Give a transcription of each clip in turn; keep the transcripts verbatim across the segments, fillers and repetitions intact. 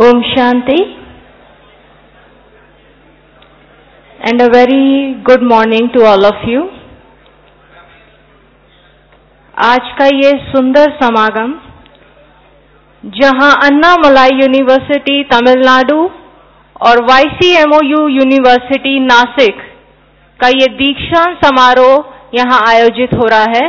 Om Shanti and a very good morning to all of you. आज का ये सुंदर समागम जहां अन्नामलाई यूनिवर्सिटी तमिलनाडु और Y C M O U university Nashik का ये दीक्षांत समारोह यहां आयोजित हो रहा है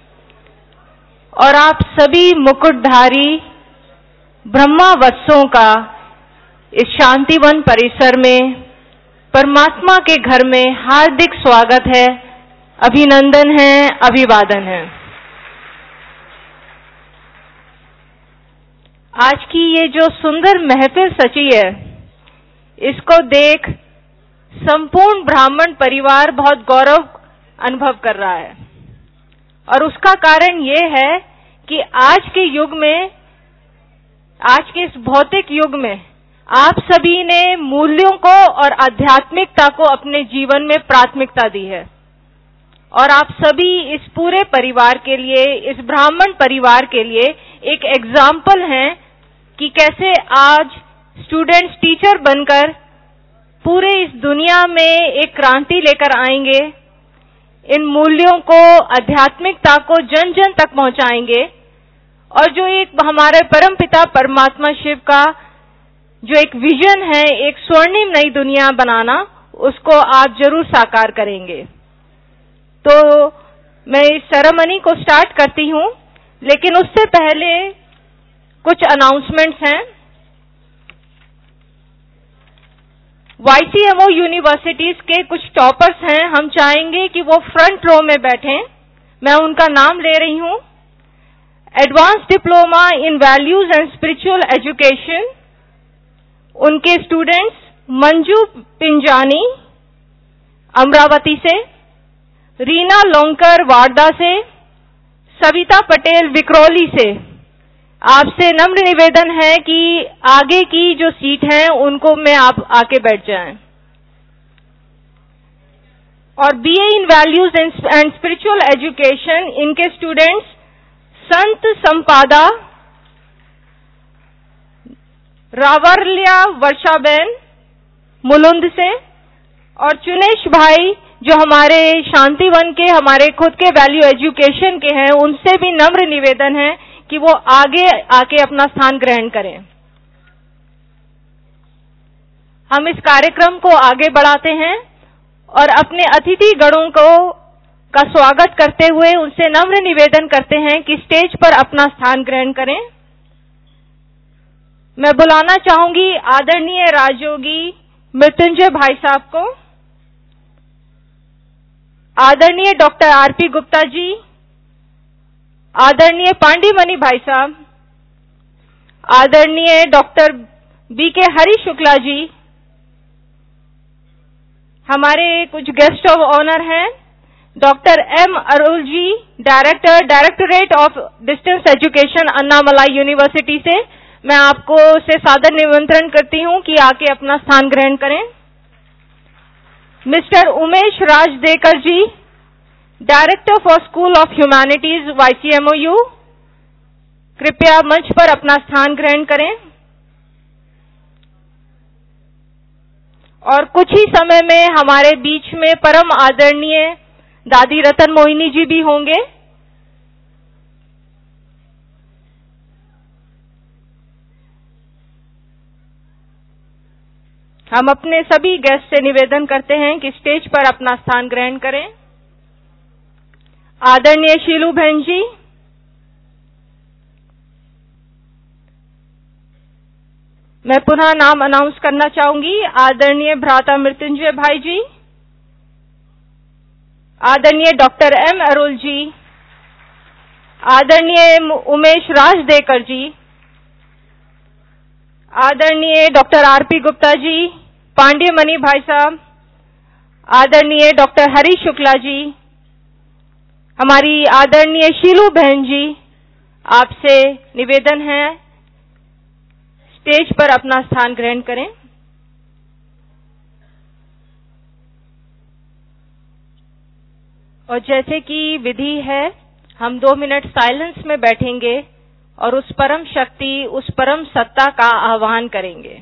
और आप सभी मुकुटधारी ब्रह्मा वत्सों का इस शांतिवन परिसर में परमात्मा के घर में हार्दिक स्वागत है, अभिनंदन है, अभिवादन है। आज की ये जो सुंदर महफिल सची है, इसको देख संपूर्ण ब्राह्मण परिवार बहुत गौरव अनुभव कर रहा है और उसका कारण ये है कि आज के युग में, आज के इस भौतिक युग में आप सभी ने मूल्यों को और आध्यात्मिकता को अपने जीवन में प्राथमिकता दी है और आप सभी इस पूरे परिवार के लिए, इस ब्राह्मण परिवार के लिए एक एग्जाम्पल हैं कि कैसे आज स्टूडेंट्स टीचर बनकर पूरे इस दुनिया में एक क्रांति लेकर आएंगे, इन मूल्यों को, आध्यात्मिकता को जन जन तक पहुंचाएंगे और जो एक हमारे परमपिता परमात्मा शिव का जो एक विजन है, एक स्वर्णिम नई दुनिया बनाना, उसको आप जरूर साकार करेंगे। तो मैं इस सेरेमनी को स्टार्ट करती हूं, लेकिन उससे पहले कुछ अनाउंसमेंट्स हैं। Y C M O universities के कुछ टॉपर्स हैं, हम चाहेंगे कि वो फ्रंट रो में बैठें। मैं उनका नाम ले रही हूं। Advance diploma in values and spiritual education, उनके स्टूडेंट्स मंजू पिंजानी अमरावती से, रीना लोंकर वारदा से, सविता पटेल विक्रोली से। आपसे नम्र निवेदन है कि आगे की जो सीट हैं उनको में आप आके बैठ जाएं। और B A in values and spiritual education, इनके स्टूडेंट्स संत संपादा रावरलिया वर्षाबेन मुलुंद से और चुनेश भाई जो हमारे शांतिवन के, हमारे खुद के वैल्यू एजुकेशन के हैं, उनसे भी नम्र निवेदन है कि वो आगे आके अपना स्थान ग्रहण करें। हम इस कार्यक्रम को आगे बढ़ाते हैं और अपने अतिथि गणों को का स्वागत करते हुए उनसे नम्र निवेदन करते हैं कि स्टेज पर अपना स्थान ग्रहण करें। मैं बुलाना चाहूंगी आदरणीय राजयोगी मृत्युंजय भाई साहब को, आदरणीय doctor R P Gupta ji, आदरणीय पांडीमणि भाई साहब, आदरणीय डॉक्टर बी के हरि शुक्ला जी, हमारे कुछ गेस्ट ऑफ ऑनर हैं, doctor M Arul ji, director, directorate of distance education Annamalai university से। मैं आपको से सादर निमंत्रण करती हूं कि आके अपना स्थान ग्रहण करें। Mister Umesh Rajdekar ji, director for school of humanities Y C M O U, कृपया मंच पर अपना स्थान ग्रहण करें। और कुछ ही समय में हमारे बीच में परम आदरणीय दादी रतन मोहिनी जी भी होंगे। हम अपने सभी गेस्ट से निवेदन करते हैं कि स्टेज पर अपना स्थान ग्रहण करें। आदरणीय शीलू बहन जी, मैं पुनः नाम अनाउंस करना चाहूंगी। आदरणीय भ्राता मृत्युंजय भाई जी, आदरणीय डॉक्टर एम अरुल जी, आदरणीय उमेश राज देकर जी, आदरणीय doctor R P Gupta ji, Pandemani भाई साहब, आदरणीय डॉक्टर हरि शुक्ला जी, हमारी आदरणीय शीलू बहन जी, आपसे निवेदन है स्टेज पर अपना स्थान ग्रहण करें। और जैसे कि विधि है, हम दो मिनट साइलेंस में बैठेंगे और उस परम शक्ति, उस परम सत्ता का आह्वान करेंगे।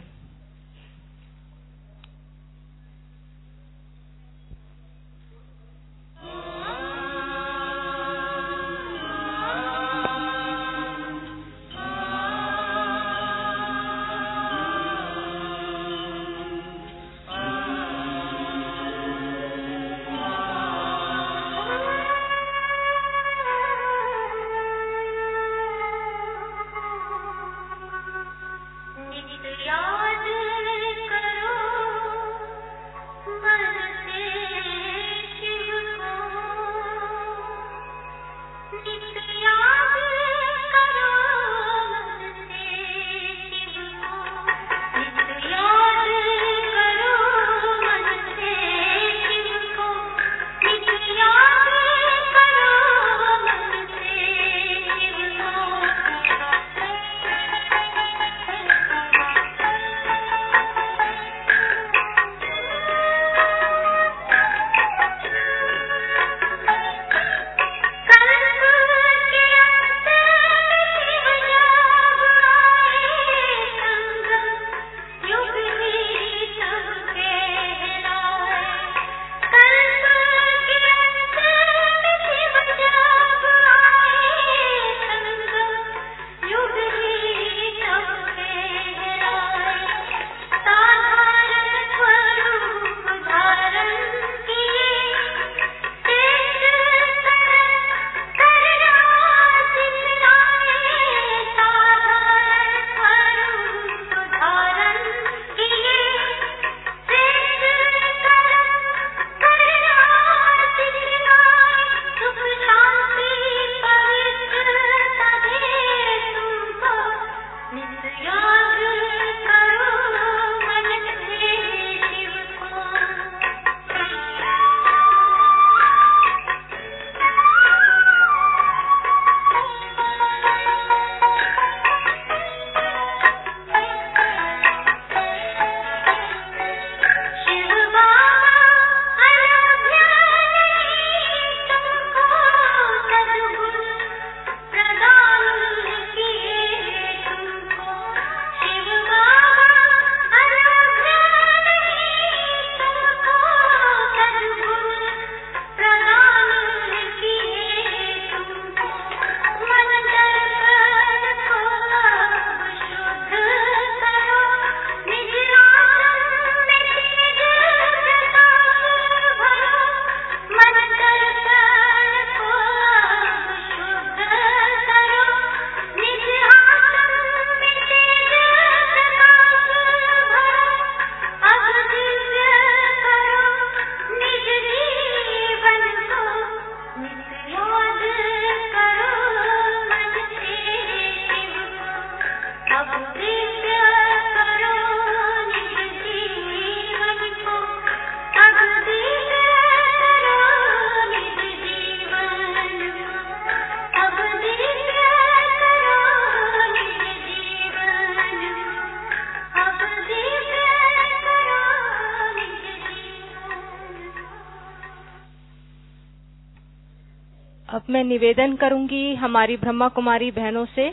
अब मैं निवेदन करूंगी हमारी ब्रह्मा कुमारी बहनों से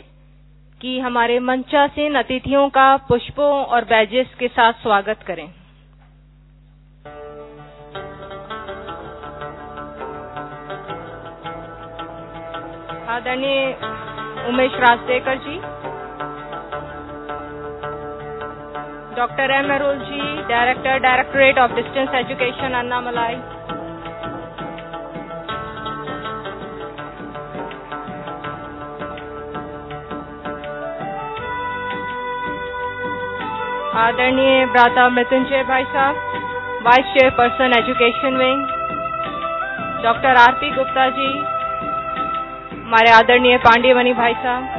कि हमारे मंचासीन अतिथियों का पुष्पों और बैजेस के साथ स्वागत करें। आदरणीय Umesh Rajdekar ji, doctor M Arol ji, director, directorate of distance education, Annamalai, आदरणीय भ्राता मृत्युंजय भाई साहब, vice chairperson education wing, doctor R P Gupta ji, हमारे आदरणीय पांडेमणि भाई साहब,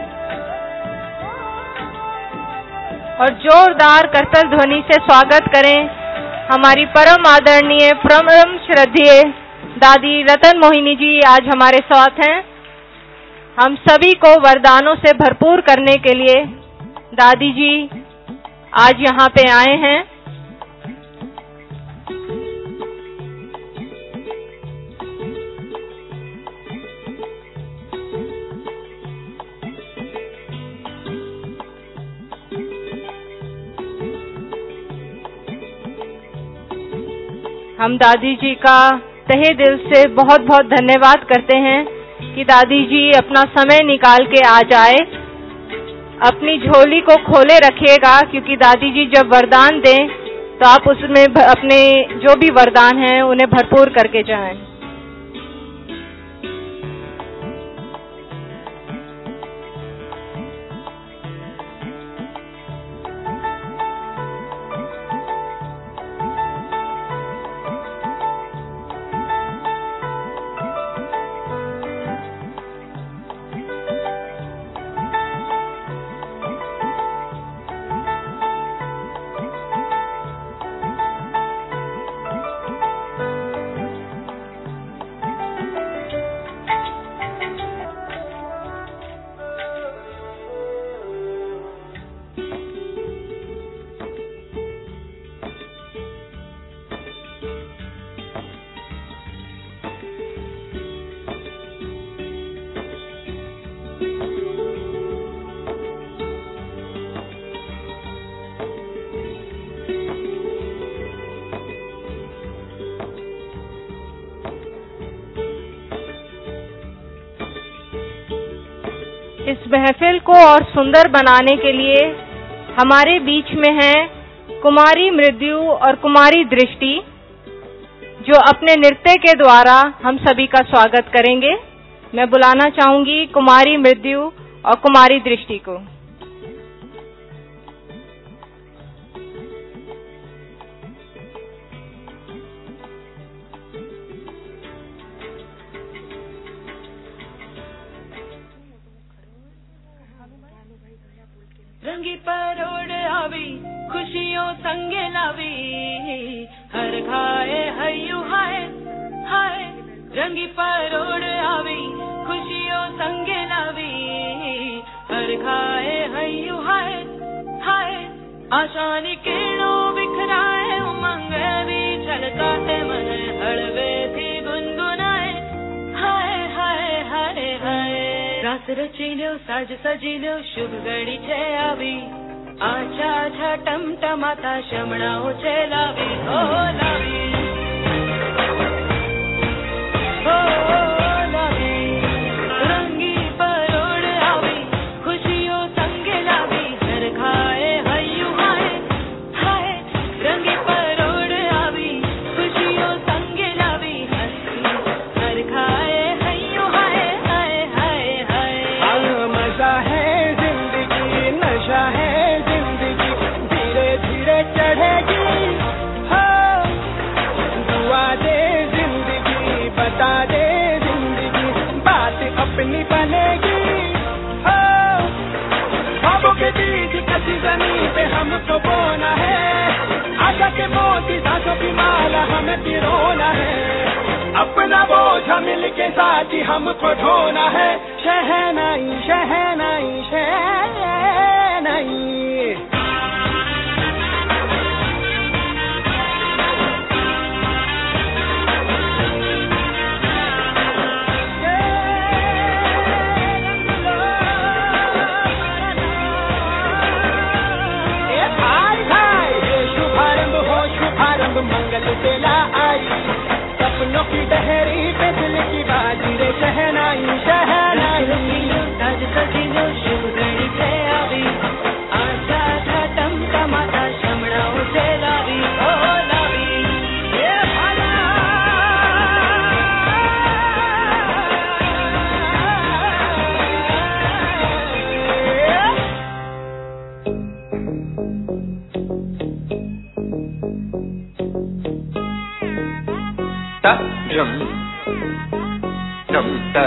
और जोरदार करताल ध्वनि से स्वागत करें हमारी परम आदरणीय परम श्रद्धेय दादी रतन मोहिनी जी। आज हमारे साथ हैं। हम सभी को वरदानों से भरपूर करने के लिए दादी जी आज यहाँ पे आए हैं। हम दादी जी का तहे दिल से बहुत बहुत धन्यवाद करते हैं कि दादी जी अपना समय निकाल के आ जाए। अपनी झोली को खोले रखिएगा, क्योंकि दादी जी जब वरदान दें तो आप उसमें अपने जो भी वरदान हैं उन्हें भरपूर करके जाएं। इस महफिल को और सुंदर बनाने के लिए हमारे बीच में हैं कुमारी मृत्यु और कुमारी दृष्टि, जो अपने नृत्य के द्वारा हम सभी का स्वागत करेंगे। मैं बुलाना चाहूंगी कुमारी मृत्यु और कुमारी दृष्टि को। रंगी परोड़ आवी खुशियों संगे लावी, हर खाए हयू हाय हाय। रंगी परोड़ आवी खुशियों संगे लावी, हर खाए हयू हाय हाय। आशानी किरणों बिखराए उमंग भी छलका है मन, हड़वे थी गुनगुनाए हाय हाय हाय हाय। रास रची लो साज सजी लो शुभ घड़ी छे आवी, आछा आछा टमटमाता शमणाओ छे लावी ओ लावी ओ लावी। रंगी परोड़ आवी खुशियों संगे लावी, हर खाए हयू हाय हाय। रंगी परोड़ आवी खुशियों संगे लावी, हर खाए हयू हाय हाय हाय हाय। मजा है जिंदगी नशा है जिंदगी, धीरे धीरे चढ़ेगी हो। दुआ दे जिंदगी बता दे जिंदगी, बात अपनी बनेगी हो। ख्वाबों के बीच कसी जमीन पे हमको बोना है, आशा के मोती सांसों की माला हमें पिरोना है। अपना बोझ मिल के साथ ही हमको ढोना है। शहनाई शहनाई शहनाई। शुभारंभ हो शुभारंभ मंगल बेला आई, सपनों की डहरी पे दिल की बाजी रे शहनाई शहनाई। साज सजी लो शुभ घड़ी छे आवी, आशा आशा टमटमाता शमणाओ छे लावी ओ लावी। ये भाला ta drum drum ta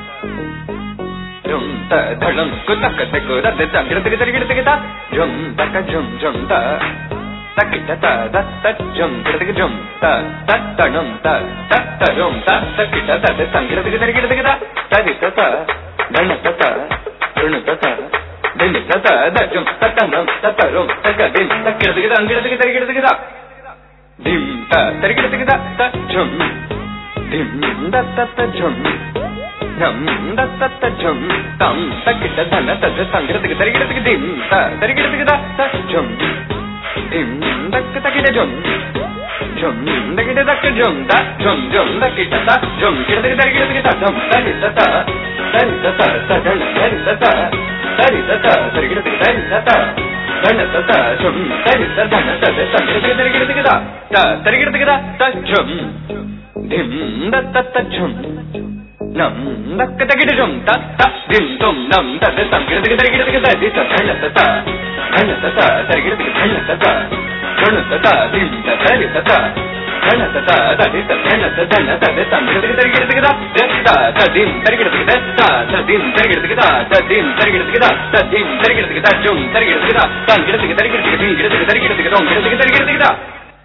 drum ta dhalam ko tak tak ko da da gira gira gira gira ta drum ta ka drum drum ta ta ki ta ta da ta drum gira gira drum ta ta ta drum ta ta ta drum ta ta ki ta ta da gira gira gira gira ta ri ta ta dhan ta ta dhan ta ta din ta ta da drum ta ta drum ta ta drum ta ka din ta gira gira gira gira gira gira dim ta ta gira gira ta drum dim da ta ta drum dum da ta ta drum tam ta ki ta dhan ta ta sang gira gira gira dim ta ta gira gira ta drum dim da ka ta ki ta drum झुम दकिट तक झुम ता झुम झुम दकिट ता झुम किड़तिक तरिकिड़तिक ता झुम तरि तता तरि तता तगण तरि तता तरि तता तरिकिड़तिक तरि तता गण तता झुम तरि तता तद तरिकिड़तिक तरिकिड़तिक ता ता तरिकिड़तिक ता ता झुम धिम दत्त झुम नम दक्क तकिट झुम ता ता धिम तुम नम तद तम किड़तिक तरिकिड़तिक ता दि गण तता गण तता तरिकिड़तिक गण तता गण तता धिम तरि तता गण तता तदि गण तता तद तम किड़तिक तरिकिड़तिक ता दत्ता तदिम तरिकिड़तिक दत्ता तदिम तरिकिड़तिक ता तदिम तरिकिड़तिक ता तदिम तरिकिड़तिक ता झुम तरिकिड़तिक ता तम किड़तिक तरिकिड़तिक धिम किड़तिक तरिकिड़तिक तम किड़तिक तरिकिड़तिक ता।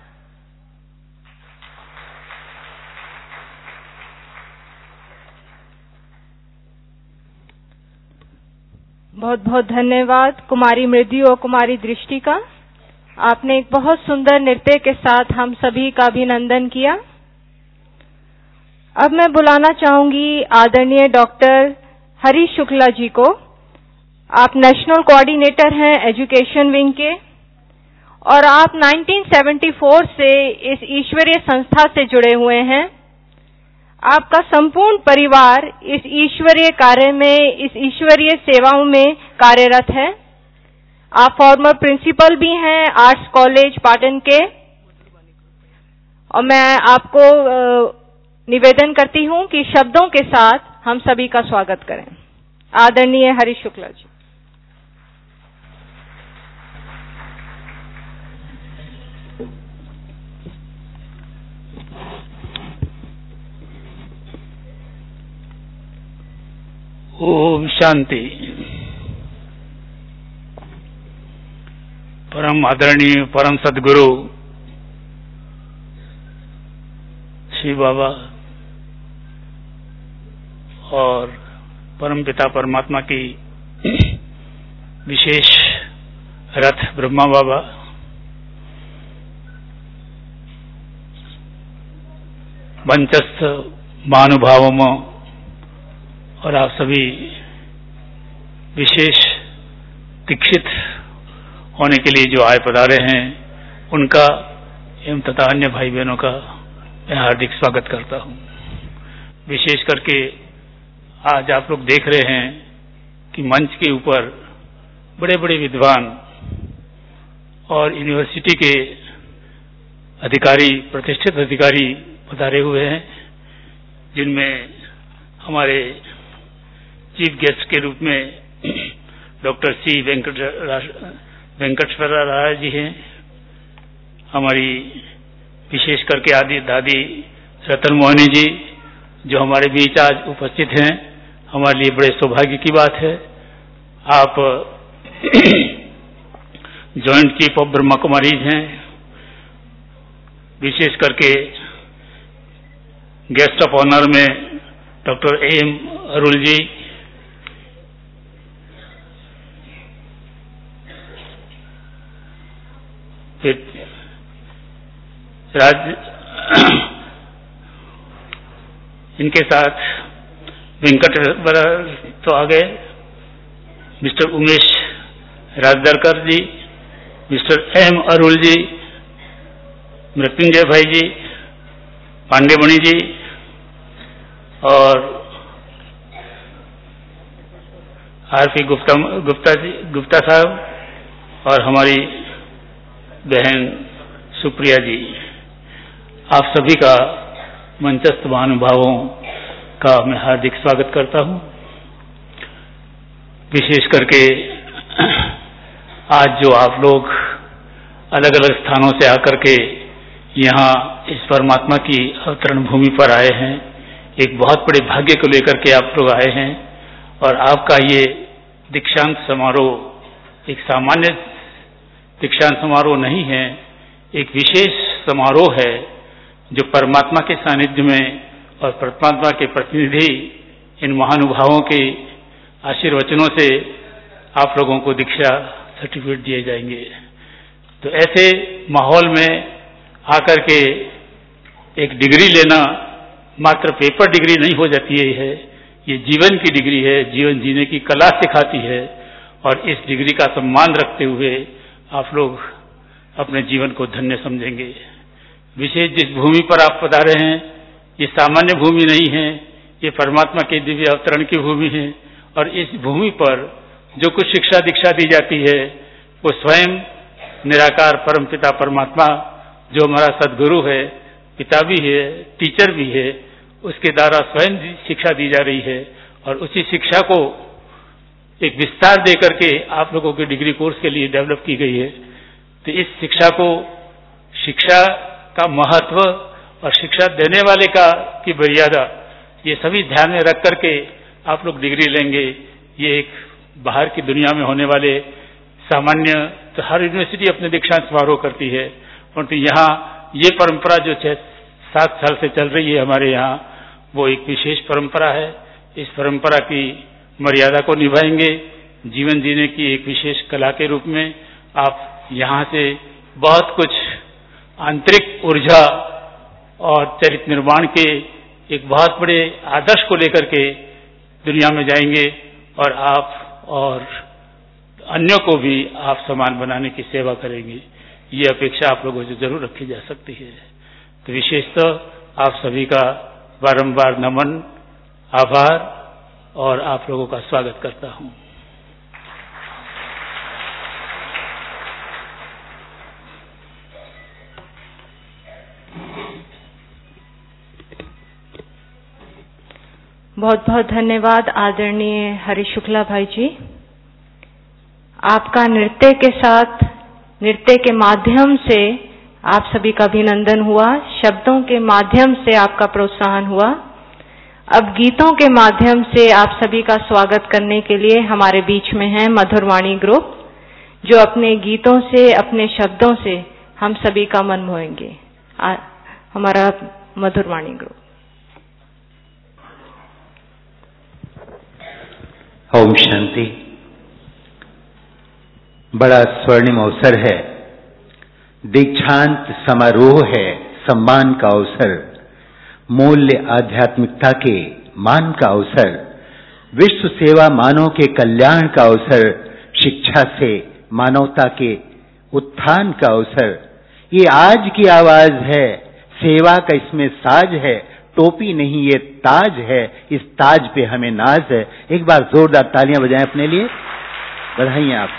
बहुत बहुत धन्यवाद कुमारी मृदु और कुमारी दृष्टि का। आपने एक बहुत सुंदर नृत्य के साथ हम सभी का अभिनंदन किया। अब मैं बुलाना चाहूंगी आदरणीय डॉक्टर हरीश शुक्ला जी को। आप नेशनल कोऑर्डिनेटर हैं एजुकेशन विंग के और आप उन्नीस सौ चौहत्तर से इस ईश्वरीय संस्था से जुड़े हुए हैं। आपका संपूर्ण परिवार इस ईश्वरीय कार्य में, इस ईश्वरीय सेवाओं में कार्यरत है। आप फॉर्मर प्रिंसिपल भी हैं आर्ट्स कॉलेज पाटन के और मैं आपको निवेदन करती हूं कि शब्दों के साथ हम सभी का स्वागत करें। आदरणीय हरीश शुक्ला जी। ओम शांति। परम आदरणीय परम सदगुरु श्री बाबा और परम पिता परमात्मा की विशेष रथ ब्रह्मा बाबा, मंचस्थ महानुभावों और आप सभी विशेष दीक्षित होने के लिए जो आए पधारे हैं, उनका एवं तथा अन्य भाई बहनों का मैं हार्दिक स्वागत करता हूं। विशेष करके आज आप लोग देख रहे हैं कि मंच के ऊपर बड़े बड़े विद्वान और यूनिवर्सिटी के अधिकारी, प्रतिष्ठित अधिकारी पधारे हुए हैं, जिनमें हमारे चीफ गेस्ट के रूप में डॉक्टर सी वेंकट वेंकटेश्वरा राय जी हैं। हमारी विशेष करके आदि दादी रतन मोहनी जी जो हमारे बीच आज उपस्थित हैं, हमारे लिए बड़े सौभाग्य की बात है। आप joint chief of Brahma Kumaris हैं। विशेष करके गेस्ट ऑफ ऑनर में doctor A M Arul ji, फिर राज्य इनके साथ वेंकट तो आ गए, mister Umesh Rajdarkar ji, mister M Arul ji, Mrityunjay भाई जी, पांडेमणि जी और आर पी गुप्ता गुप्ता जी गुप्ता साहब और हमारी बहन सुप्रिया जी। आप सभी का मंचस्थ महानुभावों का मैं हार्दिक स्वागत करता हूं। विशेष करके आज जो आप लोग अलग अलग स्थानों से आकर के यहाँ इस परमात्मा की अवतरण भूमि पर आए हैं, एक बहुत बड़े भाग्य को लेकर के आप लोग आए हैं। और आपका ये दीक्षांत समारोह एक सामान्य दीक्षांत समारोह नहीं है, एक विशेष समारोह है जो परमात्मा के सानिध्य में और परमात्मा के प्रतिनिधि इन महानुभावों के आशीर्वचनों से आप लोगों को दीक्षा सर्टिफिकेट दिए जाएंगे। तो ऐसे माहौल में आकर के एक डिग्री लेना मात्र पेपर डिग्री नहीं हो जाती है, ये जीवन की डिग्री है, जीवन जीने की कला सिखाती है। और इस डिग्री का सम्मान रखते हुए आप लोग अपने जीवन को धन्य समझेंगे। विशेष जिस भूमि पर आप पधारे हैं, ये सामान्य भूमि नहीं है, ये परमात्मा के दिव्य अवतरण की भूमि है। और इस भूमि पर जो कुछ शिक्षा दीक्षा दी जाती है वो स्वयं निराकार परमपिता परमात्मा, जो हमारा सदगुरु है, पिता भी है, टीचर भी है, उसके द्वारा स्वयं शिक्षा दी जा रही है। और उसी शिक्षा को एक विस्तार दे करके आप लोगों के डिग्री कोर्स के लिए डेवलप की गई है। तो इस शिक्षा को, शिक्षा का महत्व और शिक्षा देने वाले का की मर्यादा, ये सभी ध्यान में रख करके आप लोग डिग्री लेंगे। ये एक बाहर की दुनिया में होने वाले सामान्य, तो हर यूनिवर्सिटी अपने दीक्षांत समारोह करती है, परंतु यहाँ ये परंपरा जो छह सात साल से चल रही है हमारे यहाँ, वो एक विशेष परंपरा है। इस परंपरा की मर्यादा को निभाएंगे। जीवन जीने की एक विशेष कला के रूप में आप यहाँ से बहुत कुछ आंतरिक ऊर्जा और चरित्र निर्माण के एक बहुत बड़े आदर्श को लेकर के दुनिया में जाएंगे और आप और अन्यों को भी आप समान बनाने की सेवा करेंगे। ये अपेक्षा आप लोगों से जरूर रखी जा सकती है। तो विशेषतः आप सभी का बारंबार नमन, आभार और आप लोगों का स्वागत करता हूं। बहुत बहुत धन्यवाद आदरणीय हरि शुक्ला भाई जी। आपका नृत्य के साथ, नृत्य के माध्यम से आप सभी का अभिनंदन हुआ, शब्दों के माध्यम से आपका प्रोत्साहन हुआ। अब गीतों के माध्यम से आप सभी का स्वागत करने के लिए हमारे बीच में है मधुरवाणी ग्रुप, जो अपने गीतों से, अपने शब्दों से हम सभी का मन मोहेंगे। हमारा मधुरवाणी ग्रुप। ओम शांति। बड़ा स्वर्णिम अवसर है, दीक्षांत समारोह है, सम्मान का अवसर, मूल्य आध्यात्मिकता के मान का अवसर, विश्व सेवा मानव के कल्याण का अवसर, शिक्षा से मानवता के उत्थान का अवसर। ये आज की आवाज है, सेवा का इसमें साज है, टोपी नहीं ये ताज है, इस ताज पे हमें नाज है। एक बार जोरदार तालियां बजाएं अपने लिए, बधाई आप।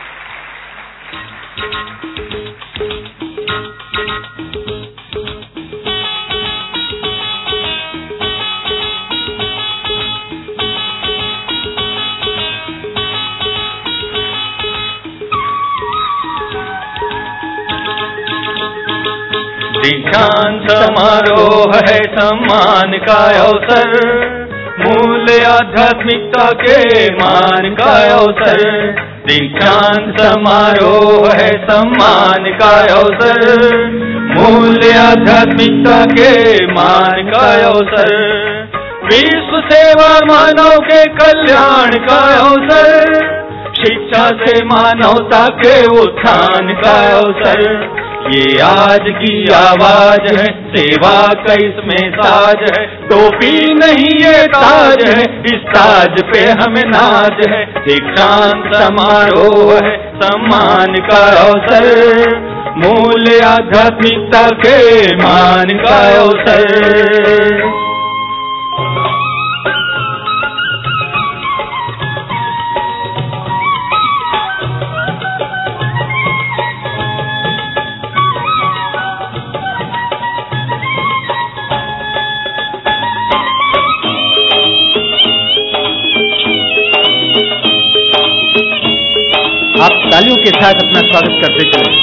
दीक्षांत समारोह है सम्मान का अवसर, मूल्य आध्यात्मिकता के मान का अवसर। दीक्षांत समारोह है सम्मान का अवसर, मूल्य आध्यात्मिकता के मान का अवसर। विश्व सेवा मानव के कल्याण का अवसर, शिक्षा से मानवता के उत्थान का अवसर। ये आज की आवाज है, सेवा का इसमें साज है, टोपी नहीं ये ताज है, इस ताज पे हमें नाज है। दीक्षांत समारोह है सम्मान का अवसर, मूल्य आध्यात्मिकता के मान का अवसर। आप तालियों के साथ अपना स्वागत करते चलें।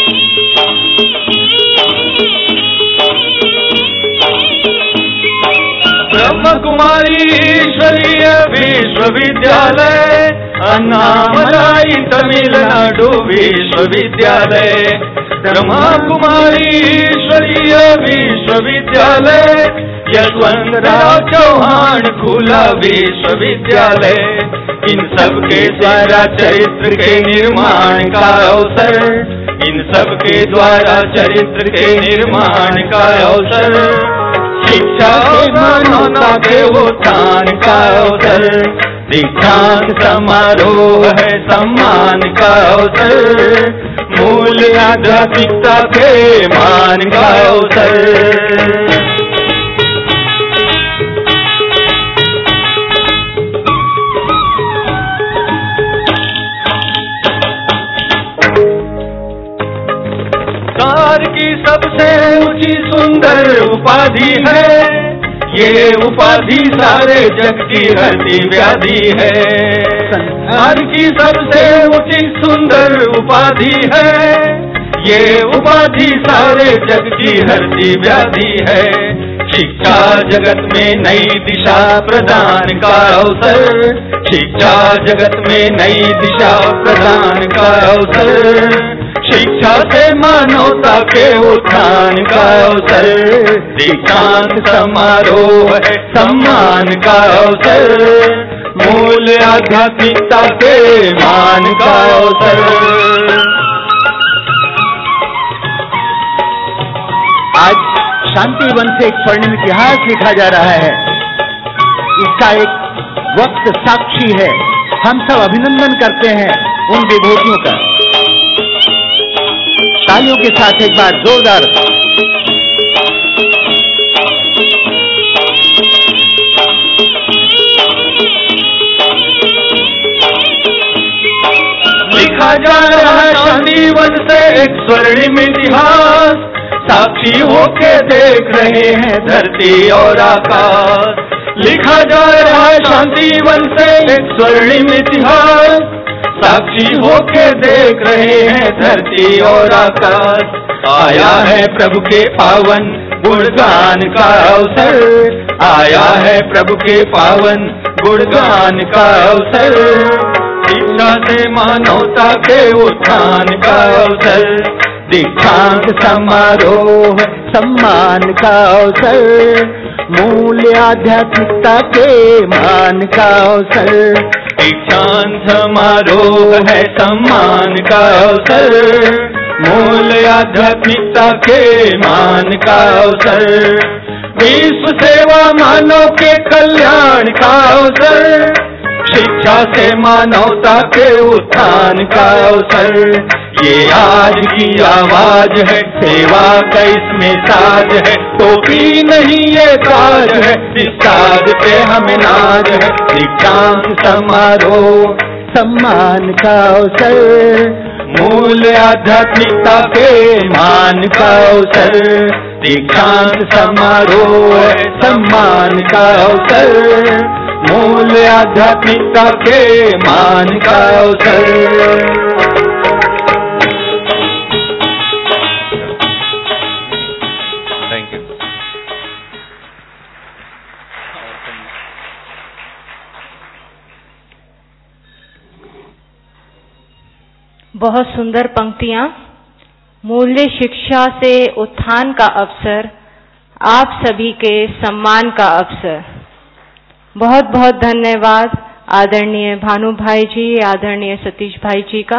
ब्रह्म कुमारी ईश्वरीय विश्वविद्यालय, अन्नामलाई तमिलनाडु विश्वविद्यालय। ब्रह्म कुमारी ईश्वरीय विश्वविद्यालय, यशवंतराव चौहान खुला विश्वविद्यालय। इन सब के द्वारा चरित्र के निर्माण का अवसर, इन सब के द्वारा चरित्र के निर्माण का अवसर। शिक्षा के मानवता के उत्थान का अवसर। दीक्षांत समारोह है सम्मान का अवसर, मूल मूल्य आध्यात्मिकता के मान का अवसर। संसार की सबसे ऊंची सुंदर उपाधि है, ये उपाधि सारे जग की हरती व्याधि है। संसार की सबसे ऊंची सुंदर उपाधि है, ये उपाधि सारे जग की हरती व्याधि है। शिक्षा जगत में नई दिशा प्रदान का अवसर, शिक्षा जगत में नई दिशा प्रदान का अवसर। शिक्षा से मानवता के उत्थान का अवसर, दीक्षांत समारोह है सम्मान का अवसर। मूल्य आध्यात्मिकता के मान का अवसर। आज शांतिवन से एक स्वर्णिम इतिहास लिखा जा रहा है, इसका एक वक्त साक्षी है। हम सब अभिनंदन करते हैं उन विभूतियों का। तालियों के साथ एक बार जोरदार। लिखा जा रहा है शांतिवन से एक स्वर्णिम इतिहास, साक्षी होके देख रहे हैं धरती और आकाश। लिखा जा रहा है शांतिवन से एक स्वर्णिम इतिहास, साक्षी होके देख रहे हैं धरती और आकाश। आया है प्रभु के पावन गुणगान का अवसर, आया है प्रभु के पावन गुणगान का अवसर। शिक्षा से मानवता के उत्थान का अवसर, दीक्षांत समारोह सम्मान का अवसर। मूल्य आध्यात्मिकता के मान का अवसर, दीक्षांत समारोह है सम्मान का अवसर। मूल्य आध्यात्मिकता के मान का अवसर। विश्व सेवा मानव के कल्याण का अवसर, शिक्षा से मानवता के उत्थान का अवसर। ये आज की आवाज है, सेवा का इसमें साज है, तो भी नहीं ये काज है, इस काज पे हमें नाज है। दीक्षांत समारोह सम्मान का अवसर, मूल्य आध्यात्मिकता के मान का अवसर। दीक्षांत समारोह सम्मान का अवसर, मूल्य आध्यात्मिकता के मान का अवसर। बहुत सुंदर पंक्तियां। मूल्य शिक्षा से उत्थान का अवसर, आप सभी के सम्मान का अवसर। बहुत बहुत धन्यवाद आदरणीय भानु भाई जी, आदरणीय सतीश भाई जी का।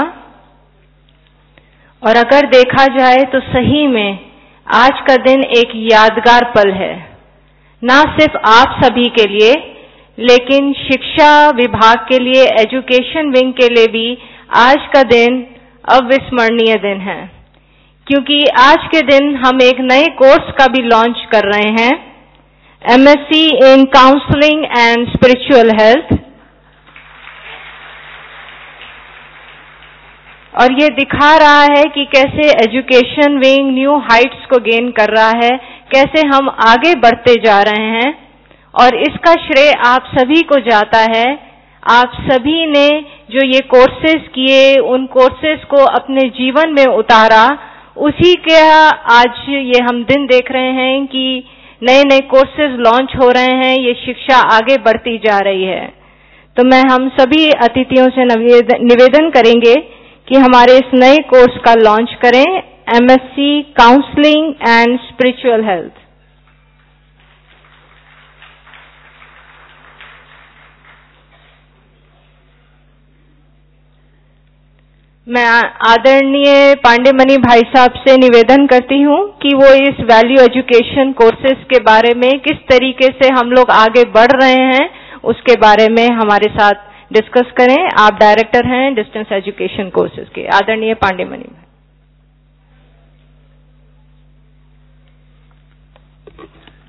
और अगर देखा जाए तो सही में आज का दिन एक यादगार पल है, ना सिर्फ आप सभी के लिए लेकिन शिक्षा विभाग के लिए, एजुकेशन विंग के लिए भी आज का दिन अविस्मरणीय दिन है, क्योंकि आज के दिन हम एक नए कोर्स का भी लॉन्च कर रहे हैं, MSc in counselling and spiritual health. और ये दिखा रहा है कि कैसे एजुकेशन विंग न्यू हाइट्स को गेन कर रहा है, कैसे हम आगे बढ़ते जा रहे हैं। और इसका श्रेय आप सभी को जाता है। आप सभी ने जो ये कोर्सेज किए, उन कोर्सेज को अपने जीवन में उतारा, उसी के आज ये हम दिन देख रहे हैं कि नए नए कोर्सेज लॉन्च हो रहे हैं, ये शिक्षा आगे बढ़ती जा रही है। तो मैं हम सभी अतिथियों से निवेदन करेंगे कि हमारे इस नए कोर्स का लॉन्च करें, MSc counselling and spiritual health. मैं आदरणीय पांडेमणि भाई साहब से निवेदन करती हूं कि वो इस वैल्यू एजुकेशन कोर्सेज के बारे में किस तरीके से हम लोग आगे बढ़ रहे हैं उसके बारे में हमारे साथ डिस्कस करें। आप डायरेक्टर हैं डिस्टेंस एजुकेशन कोर्सेज के, आदरणीय पांडेमणि भाई।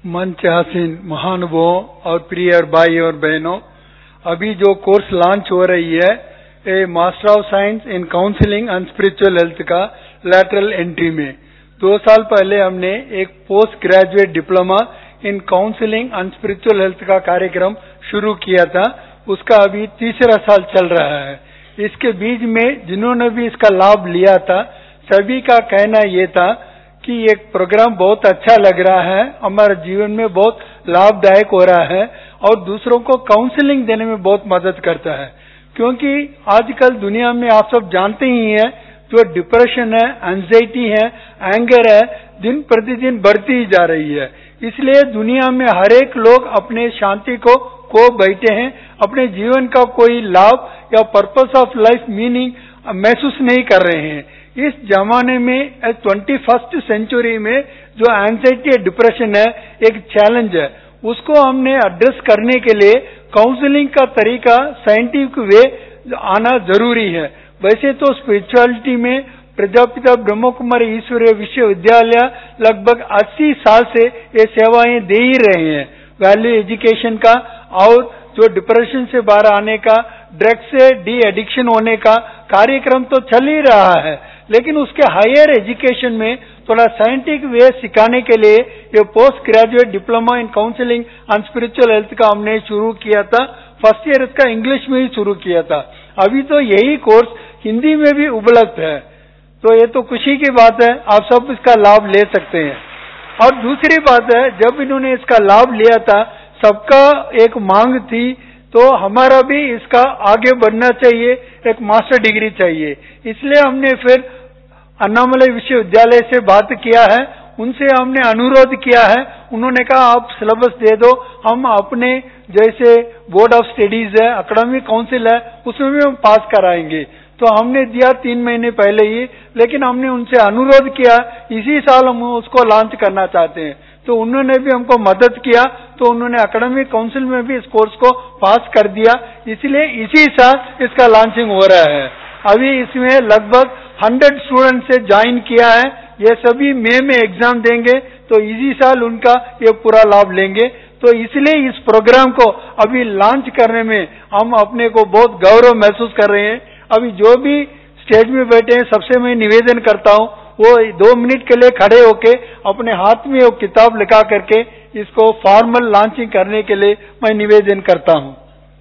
मंच हसीन महानुभावों और प्रिय भाई और बहनों, अभी जो कोर्स लॉन्च हो रही है a master of science in counselling and spiritual health का लैटरल एंट्री में दो साल पहले हमने एक post graduate diploma in counselling and spiritual health का कार्यक्रम शुरू किया था। उसका अभी तीसरा साल चल रहा है। इसके बीच में जिन्होंने भी इसका लाभ लिया था, सभी का कहना ये था कि ये प्रोग्राम बहुत अच्छा लग रहा है, हमारे जीवन में बहुत लाभदायक हो रहा है और दूसरों को काउंसलिंग देने में बहुत मदद करता है। क्योंकि आजकल दुनिया में आप सब जानते ही हैं, जो डिप्रेशन है, एंजाइटी है, एंगर है, दिन प्रतिदिन बढ़ती ही जा रही है। इसलिए दुनिया में हर एक लोग अपने शांति को खो बैठे हैं, अपने जीवन का कोई लाभ या पर्पस ऑफ लाइफ मीनिंग महसूस नहीं कर रहे हैं। इस जमाने में ट्वेंटी फर्स्ट सेंचुरी में जो एंजाइटी और डिप्रेशन है एक चैलेंज है, उसको हमने एड्रेस करने के लिए काउंसलिंग का तरीका साइंटिफिक वे आना जरूरी है। वैसे तो स्पिरिचुअलिटी में प्रजापिता ब्रह्म कुमारी ईश्वरीय विश्वविद्यालय लगभग अस्सी साल से ये सेवाएं दे ही रहे हैं। वैल्यू एजुकेशन का और जो डिप्रेशन से बाहर आने का, ड्रग्स से डी एडिक्शन होने का कार्यक्रम तो चल ही रहा है, लेकिन उसके हायर एजुकेशन में थोड़ा साइंटिफिक वे सिखाने के लिए ये post graduate diploma in counselling and spiritual health का हमने शुरू किया था। फर्स्ट ईयर इसका इंग्लिश में ही शुरू किया था। अभी तो यही कोर्स हिंदी में भी उपलब्ध है, तो ये तो खुशी की बात है, आप सब इसका लाभ ले सकते हैं। और दूसरी बात है, जब इन्होंने इसका लाभ लिया था, सबका एक मांग थी, तो हमारा भी इसका आगे बढ़ना चाहिए, एक मास्टर डिग्री चाहिए। इसलिए हमने फिर अन्नामलई विश्वविद्यालय से बात किया है, उनसे हमने अनुरोध किया है। उन्होंने कहा आप सिलेबस दे दो, हम अपने जैसे बोर्ड ऑफ स्टडीज है, एकेडमिक काउंसिल है, उसमें भी हम पास कराएंगे। तो हमने दिया तीन महीने पहले ही, लेकिन हमने उनसे अनुरोध किया इसी साल हम उसको लॉन्च करना चाहते हैं। तो उन्होंने भी हमको मदद किया, तो उन्होंने एकेडमिक काउंसिल में भी इस कोर्स को पास कर दिया। इसलिए इसी साल इसका लॉन्चिंग हो रहा है। अभी इसमें लगभग हंड्रेड स्टूडेंट से ज्वाइन किया है। ये सभी मई में एग्जाम देंगे, तो इसी साल उनका ये पूरा लाभ लेंगे। तो इसलिए इस प्रोग्राम को अभी लॉन्च करने में हम अपने को बहुत गौरव महसूस कर रहे हैं। अभी जो भी स्टेज में बैठे हैं, सबसे मैं निवेदन करता हूँ, वो दो मिनट के लिए खड़े होके अपने हाथ में वो किताब लिखा करके इसको फॉर्मल लॉन्चिंग करने के लिए मैं निवेदन करता हूँ।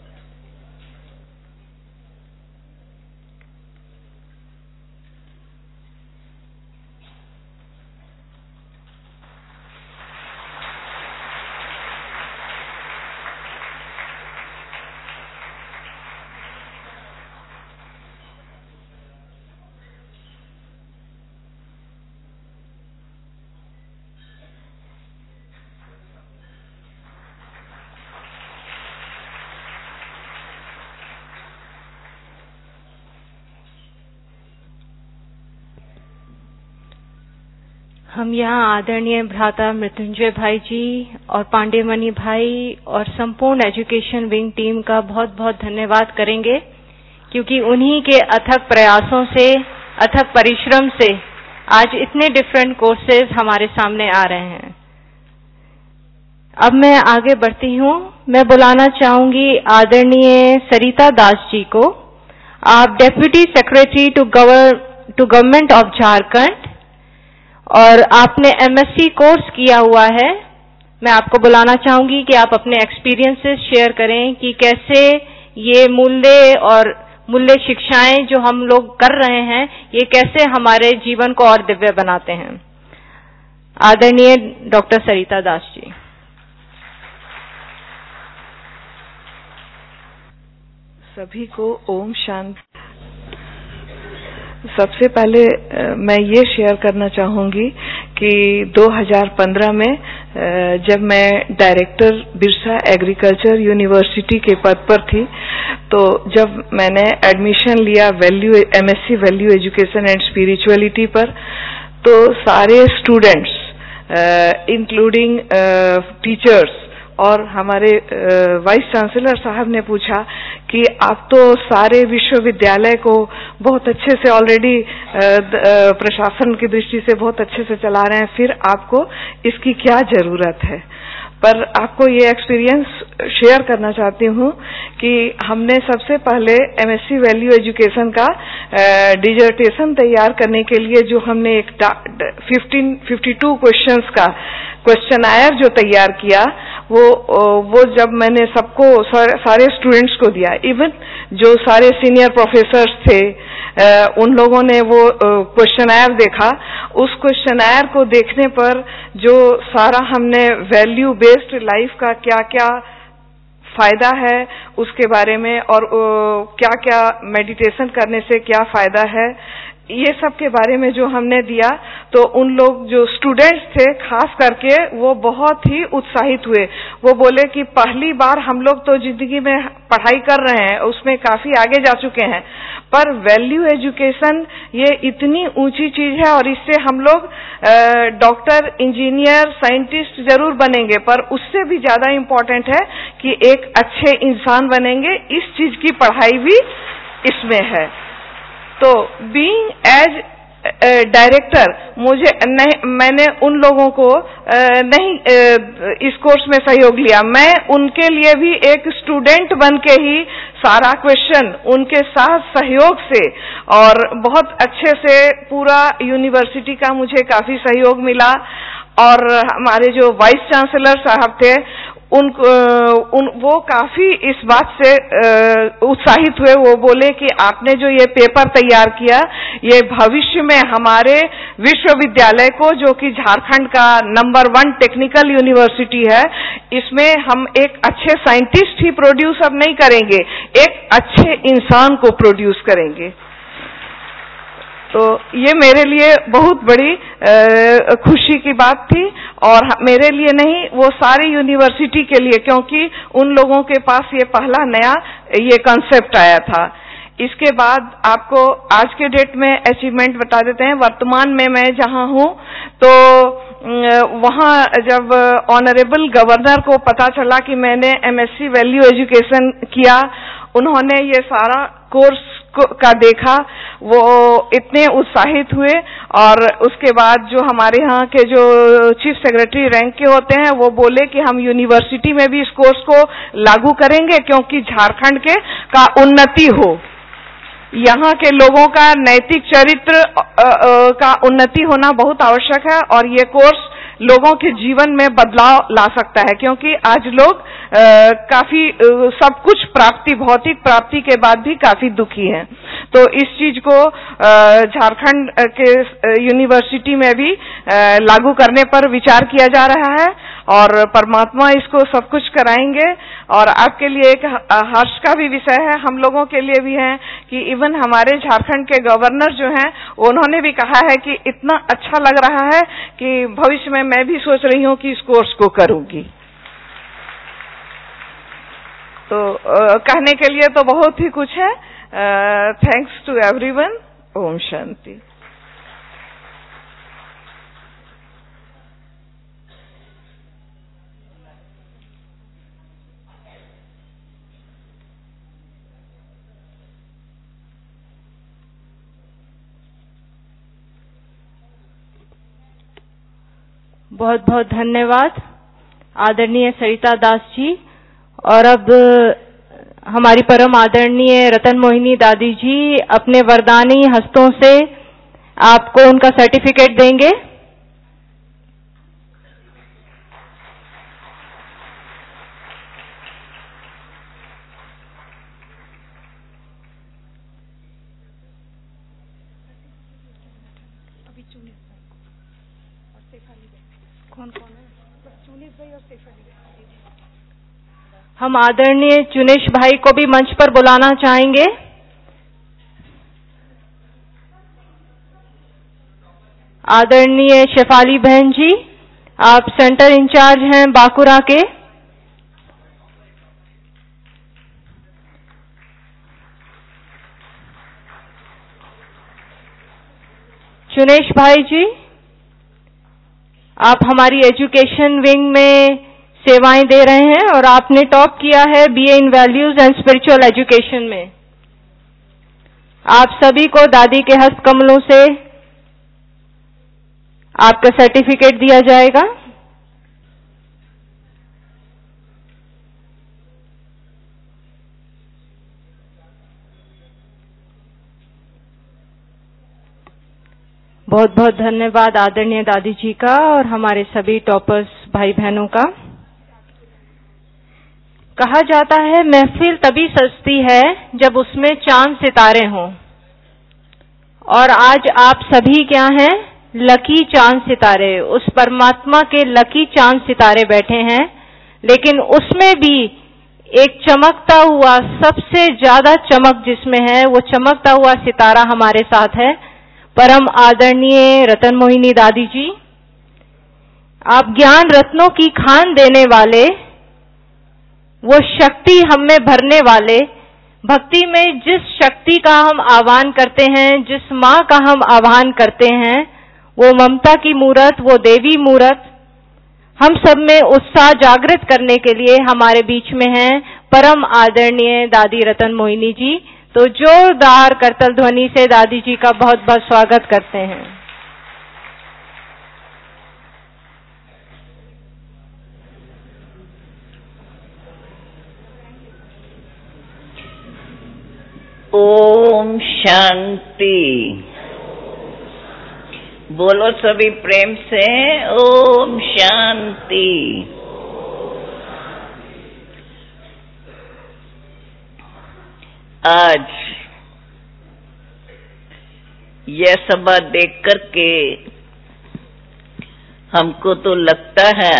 हम यहाँ आदरणीय भ्राता मृत्युंजय भाई जी और पांडेमणि भाई और संपूर्ण एजुकेशन विंग टीम का बहुत बहुत धन्यवाद करेंगे, क्योंकि उन्हीं के अथक प्रयासों से, अथक परिश्रम से आज इतने डिफरेंट कोर्सेज हमारे सामने आ रहे हैं। अब मैं आगे बढ़ती हूँ। मैं बुलाना चाहूंगी आदरणीय सरिता दास जी को। आप deputy secretary to govern to government of Jharkhand और आपने एमएससी कोर्स किया हुआ है। मैं आपको बुलाना चाहूंगी कि आप अपने एक्सपीरियंसेस शेयर करें कि कैसे ये मूल्य और मूल्य शिक्षाएं जो हम लोग कर रहे हैं, ये कैसे हमारे जीवन को और दिव्य बनाते हैं। आदरणीय डॉक्टर सरिता दास जी। सभी को ओम शांति। सबसे पहले मैं ये शेयर करना चाहूंगी कि दो हज़ार पंद्रह में जब मैं डायरेक्टर बिरसा एग्रीकल्चर यूनिवर्सिटी के पद पर थी, तो जब मैंने एडमिशन लिया value MSc value education and spirituality पर, तो सारे स्टूडेंट्स इंक्लूडिंग टीचर्स और हमारे वाइस चांसलर साहब ने पूछा कि आप तो सारे विश्वविद्यालय को बहुत अच्छे से ऑलरेडी प्रशासन की दृष्टि से बहुत अच्छे से चला रहे हैं, फिर आपको इसकी क्या जरूरत है। पर आपको ये एक्सपीरियंस शेयर करना चाहती हूँ कि हमने सबसे पहले एमएससी वैल्यू एजुकेशन का डिजर्टेशन तैयार करने के लिए जो हमने एक फिफ्टीन फिफ्टी टू क्वेश्चंस का क्वेश्चनायर जो तैयार किया, वो वो जब मैंने सबको सारे स्टूडेंट्स को दिया, इवन जो सारे सीनियर प्रोफेसर्स थे उन लोगों ने वो क्वेश्चनायर देखा। उस क्वेश्चनायर को देखने पर जो सारा हमने वैल्यू बेस्ड लाइफ का क्या क्या फायदा है उसके बारे में, और क्या क्या मेडिटेशन करने से क्या फायदा है, ये सब के बारे में जो हमने दिया, तो उन लोग जो स्टूडेंट्स थे खास करके वो बहुत ही उत्साहित हुए। वो बोले कि पहली बार हम लोग तो जिंदगी में पढ़ाई कर रहे हैं, उसमें काफी आगे जा चुके हैं, पर वैल्यू एजुकेशन ये इतनी ऊंची चीज है और इससे हम लोग डॉक्टर, इंजीनियर, साइंटिस्ट जरूर बनेंगे, पर उससे भी ज्यादा इम्पोर्टेंट है कि एक अच्छे इंसान बनेंगे। इस चीज की पढ़ाई भी इसमें है। तो बीइंग एज डायरेक्टर मुझे नहीं, मैंने उन लोगों को नहीं इस कोर्स में सहयोग लिया, मैं उनके लिए भी एक स्टूडेंट बन के ही सारा क्वेश्चन उनके साथ सहयोग से और बहुत अच्छे से पूरा यूनिवर्सिटी का मुझे काफी सहयोग मिला। और हमारे जो वाइस चांसलर साहब थे उन, उन वो काफी इस बात से उत्साहित हुए। वो बोले कि आपने जो ये पेपर तैयार किया ये भविष्य में हमारे विश्वविद्यालय को, जो कि झारखंड का नंबर वन टेक्निकल यूनिवर्सिटी है, इसमें हम एक अच्छे साइंटिस्ट ही प्रोड्यूस अब नहीं करेंगे, एक अच्छे इंसान को प्रोड्यूस करेंगे। तो ये मेरे लिए बहुत बड़ी आ, खुशी की बात थी, और मेरे लिए नहीं, वो सारी यूनिवर्सिटी के लिए, क्योंकि उन लोगों के पास ये पहला नया ये कॉन्सेप्ट आया था। इसके बाद आपको आज के डेट में अचीवमेंट बता देते हैं। वर्तमान में मैं जहां हूं तो वहां जब ऑनरेबल गवर्नर को पता चला कि मैंने एमएससी वैल्यू एजुकेशन किया, उन्होंने ये सारा कोर्स का देखा, वो इतने उत्साहित हुए। और उसके बाद जो हमारे यहाँ के जो चीफ सेक्रेटरी रैंक के होते हैं वो बोले कि हम यूनिवर्सिटी में भी इस कोर्स को लागू करेंगे, क्योंकि झारखंड के का उन्नति हो, यहाँ के लोगों का नैतिक चरित्र का उन्नति होना बहुत आवश्यक है, और ये कोर्स लोगों के जीवन में बदलाव ला सकता है, क्योंकि आज लोग आ, काफी आ, सब कुछ प्राप्ति, भौतिक प्राप्ति के बाद भी काफी दुखी हैं। तो इस चीज को झारखंड के यूनिवर्सिटी में भी आ, लागू करने पर विचार किया जा रहा है, और परमात्मा इसको सब कुछ कराएंगे। और आपके लिए एक हर्ष का भी विषय है, हम लोगों के लिए भी है, कि इवन हमारे झारखंड के गवर्नर जो हैं उन्होंने भी कहा है कि इतना अच्छा लग रहा है कि भविष्य में मैं भी सोच रही हूँ कि इस कोर्स को करूंगी। तो आ, कहने के लिए तो बहुत ही कुछ है। Thanks to everyone. ओम शांति। बहुत बहुत धन्यवाद आदरणीय सरिता दास जी। और अब हमारी परम आदरणीय रतन मोहिनी दादी जी अपने वरदानी हस्तों से आपको उनका सर्टिफिकेट देंगे। कौन कौन है? चुनेश भाई और शेफाली। हम आदरणीय चुनेश भाई को भी मंच पर बुलाना चाहेंगे। आदरणीय शेफाली बहन जी, आप सेंटर इंचार्ज हैं बांकुरा के। चुनेश भाई जी, आप हमारी एजुकेशन विंग में सेवाएं दे रहे हैं और आपने टॉप किया है BA in values and spiritual education में। आप सभी को दादी के हस्त कमलों से आपका सर्टिफिकेट दिया जाएगा। बहुत बहुत धन्यवाद आदरणीय दादी जी का और हमारे सभी टॉपर्स भाई बहनों का। कहा जाता है महफिल तभी सजती है जब उसमें चांद सितारे हों, और आज आप सभी क्या हैं? लकी चांद सितारे। उस परमात्मा के लकी चांद सितारे बैठे हैं, लेकिन उसमें भी एक चमकता हुआ, सबसे ज्यादा चमक जिसमें है, वो चमकता हुआ सितारा हमारे साथ है परम आदरणीय रतन मोहिनी दादी जी। आप ज्ञान रत्नों की खान देने वाले, वो शक्ति हम में भरने वाले, भक्ति में जिस शक्ति का हम आह्वान करते हैं, जिस माँ का हम आह्वान करते हैं, वो ममता की मूरत, वो देवी मूरत हम सब में उत्साह जागृत करने के लिए हमारे बीच में हैं परम आदरणीय दादी रतन मोहिनी जी। तो जोरदार करतल ध्वनि से दादी जी का बहुत बहुत स्वागत करते हैं। ओम शांति। बोलो सभी प्रेम से ओम शांति। आज यह सभा देख करके हमको तो लगता है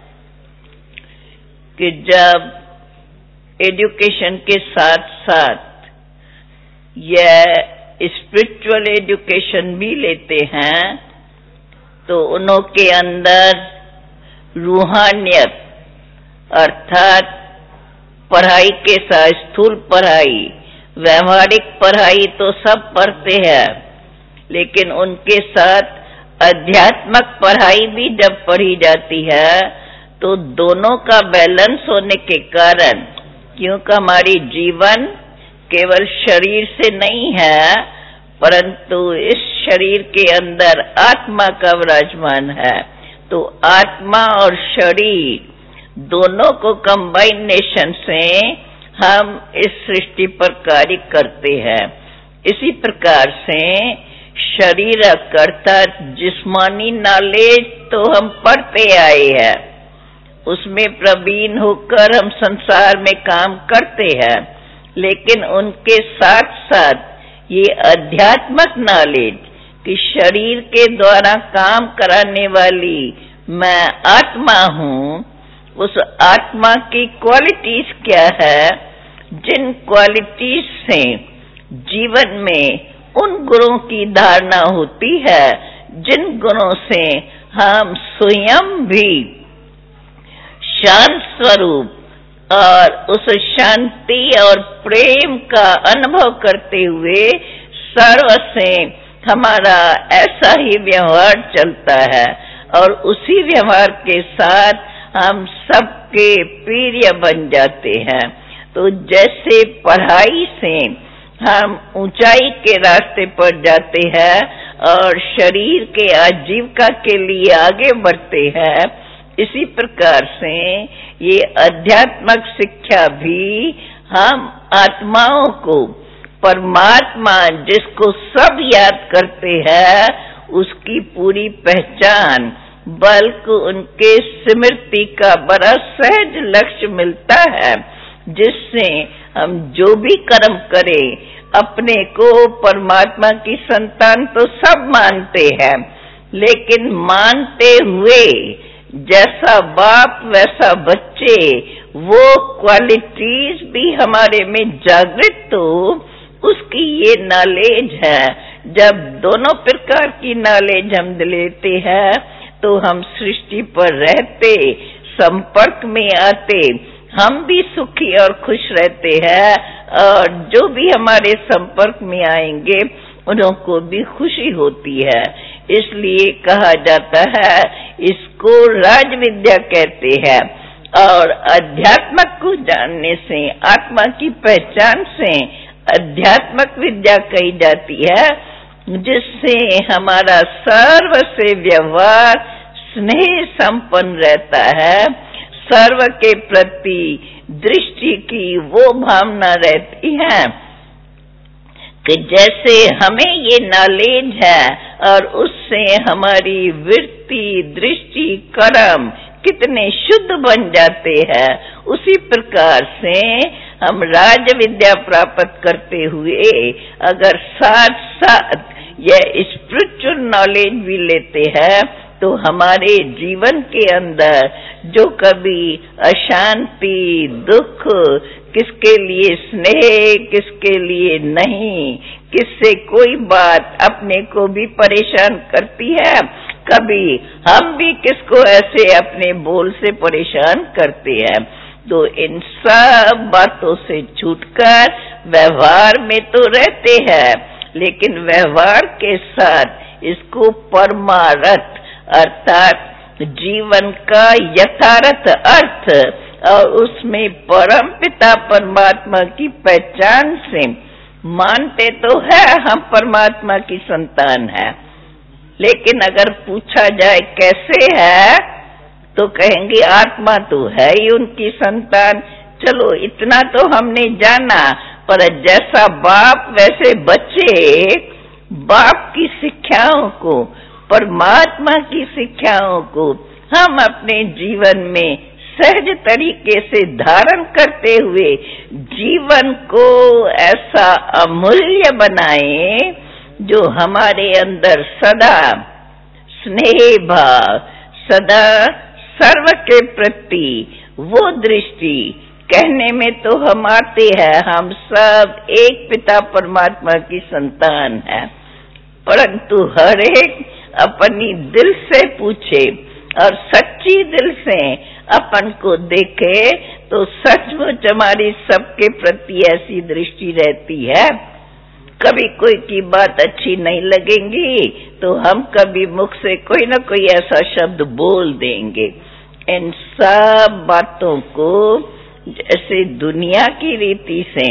कि जब एजुकेशन के साथ साथ यह स्पिरिचुअल एजुकेशन भी लेते हैं तो उन्हों के अंदर रूहानियत अर्थात पढ़ाई के साथ स्थूल पढ़ाई, व्यवहारिक पढ़ाई तो सब पढ़ते हैं, लेकिन उनके साथ अध्यात्मक पढ़ाई भी जब पढ़ी जाती है तो दोनों का बैलेंस होने के कारण, क्योंकि हमारी जीवन केवल शरीर से नहीं है परंतु इस शरीर के अंदर आत्मा का विराजमान है, तो आत्मा और शरीर दोनों को कंबाइनेशन से हम इस सृष्टि पर कार्य करते हैं। इसी प्रकार से शरीर अर्थात जिस्मानी नॉलेज तो हम पढ़ते आए हैं, उसमें प्रवीण होकर हम संसार में काम करते हैं, लेकिन उनके साथ साथ ये अध्यात्मक नॉलेज कि शरीर के द्वारा काम कराने वाली मैं आत्मा हूँ, उस आत्मा की क्वालिटीज क्या है, जिन क्वालिटीज से जीवन में उन गुणों की धारणा होती है जिन गुणों से हम स्वयं भी शांत स्वरूप और उस शांति और प्रेम का अनुभव करते हुए सर्व से हमारा ऐसा ही व्यवहार चलता है और उसी व्यवहार के साथ हम सबके प्रिय बन जाते हैं। तो जैसे पढ़ाई से हम ऊंचाई के रास्ते पर जाते हैं और शरीर के आजीविका के लिए आगे बढ़ते हैं, इसी प्रकार से ये अध्यात्मक शिक्षा भी हम आत्माओं को परमात्मा जिसको सब याद करते हैं उसकी पूरी पहचान बल्कि उनके स्मृति का बड़ा सहज लक्ष्य मिलता है, जिससे हम जो भी कर्म करें अपने को परमात्मा की संतान तो सब मानते हैं, लेकिन मानते हुए जैसा बाप वैसा बच्चे वो क्वालिटीज भी हमारे में जागृत हो, उसकी ये नॉलेज है। जब दोनों प्रकार की नॉलेज हम लेते हैं तो हम सृष्टि पर रहते, संपर्क में आते, हम भी सुखी और खुश रहते हैं और जो भी हमारे संपर्क में आएंगे उन्हों को भी खुशी होती है। इसलिए कहा जाता है इसको राज विद्या कहते हैं और अध्यात्मक को जानने से, आत्मा की पहचान से अध्यात्मक विद्या कही जाती है, जिससे हमारा सर्व से व्यवहार स्नेह संपन्न रहता है, सर्व के प्रति दृष्टि की वो भावना रहती है कि जैसे हमें ये नॉलेज है और उससे हमारी वृत्ति, दृष्टि, कर्म कितने शुद्ध बन जाते हैं, उसी प्रकार से हम राज विद्या प्राप्त करते हुए अगर साथ साथ यह स्पिरिचुअल नॉलेज भी लेते हैं तो हमारे जीवन के अंदर जो कभी अशांति, दुख, किसके लिए स्नेह, किसके लिए नहीं, किससे कोई बात अपने को भी परेशान करती है, कभी हम भी किसको ऐसे अपने बोल से परेशान करते हैं, तो इन सब बातों से छूटकर व्यवहार में तो रहते हैं, लेकिन व्यवहार के साथ इसको परमार्थ अर्थात जीवन का यथार्थ अर्थ और उसमें परम पिता परमात्मा की पहचान से मानते तो है हम परमात्मा की संतान है, लेकिन अगर पूछा जाए कैसे है तो कहेंगे आत्मा तो है ही उनकी संतान। चलो इतना तो हमने जाना, पर जैसा बाप वैसे बच्चे बाप की शिक्षाओं को, परमात्मा की शिक्षाओं को हम अपने जीवन में सहज तरीके से धारण करते हुए जीवन को ऐसा अमूल्य बनाए जो हमारे अंदर सदा स्नेह भाव, सदा सर्व के प्रति वो दृष्टि, कहने में तो हम आते हैं हम सब एक पिता परमात्मा की संतान है, परंतु हर एक अपनी दिल से पूछे और सच्ची दिल से अपन को देखे तो सचमुच हमारी सबके प्रति ऐसी दृष्टि रहती है। कभी कोई की बात अच्छी नहीं लगेगी तो हम कभी मुख से कोई ना कोई ऐसा शब्द बोल देंगे। इन सब बातों को जैसे दुनिया की रीति से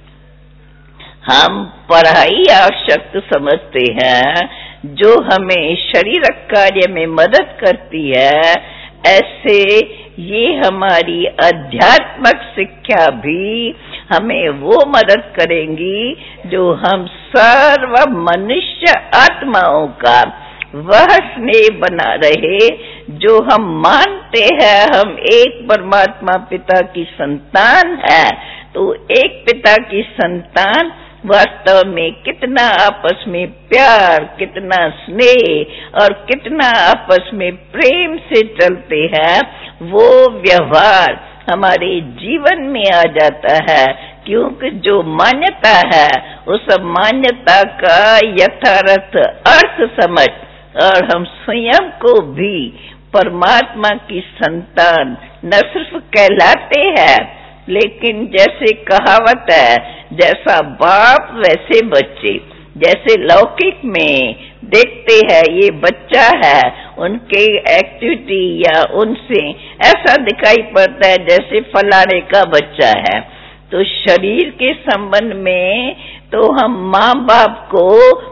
हम पढ़ाई आवश्यक समझते हैं, जो हमें शरीर कार्य में मदद करती है, ऐसे ये हमारी आध्यात्मिक शिक्षा भी हमें वो मदद करेंगी जो हम सर्व मनुष्य आत्माओं का वह स्नेह बना रहे जो हम मानते हैं हम एक परमात्मा पिता की संतान है। तो एक पिता की संतान वास्तव में कितना आपस में प्यार, कितना स्नेह और कितना आपस में प्रेम से चलते हैं, वो व्यवहार हमारे जीवन में आ जाता है, क्योंकि जो मान्यता है उस मान्यता का यथार्थ अर्थ समझ और हम स्वयं को भी परमात्मा की संतान न सिर्फ कहलाते हैं, लेकिन जैसे कहावत है, जैसा बाप वैसे बच्चे। जैसे लौकिक में देखते हैं ये बच्चा है, उनके एक्टिविटी या उनसे ऐसा दिखाई पड़ता है जैसे फलाने का बच्चा है। तो शरीर के संबंध में तो हम माँ बाप को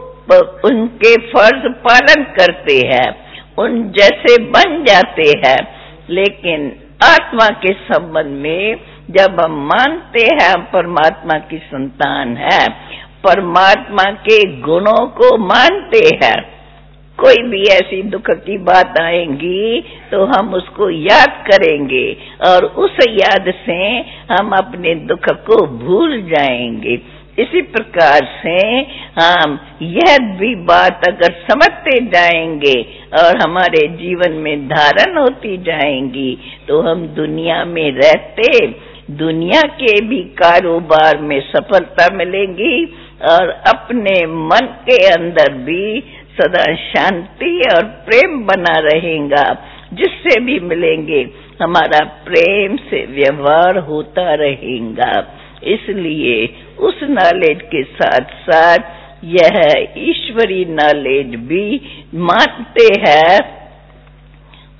उनके फर्ज पालन करते हैं, उन जैसे बन जाते हैं, लेकिन आत्मा के संबंध में जब हम मानते हैं हम परमात्मा की संतान है, परमात्मा के गुणों को मानते हैं, कोई भी ऐसी दुख की बात आएंगी तो हम उसको याद करेंगे और उस याद से हम अपने दुख को भूल जाएंगे। इसी प्रकार से हम यह भी बात अगर समझते जाएंगे और हमारे जीवन में धारण होती जाएंगी तो हम दुनिया में रहते दुनिया के भी कारोबार में सफलता मिलेगी और अपने मन के अंदर भी सदा शांति और प्रेम बना रहेगा। जिससे भी मिलेंगे हमारा प्रेम से व्यवहार होता रहेगा। इसलिए उस नॉलेज के साथ साथ यह ईश्वरी नॉलेज भी मानते हैं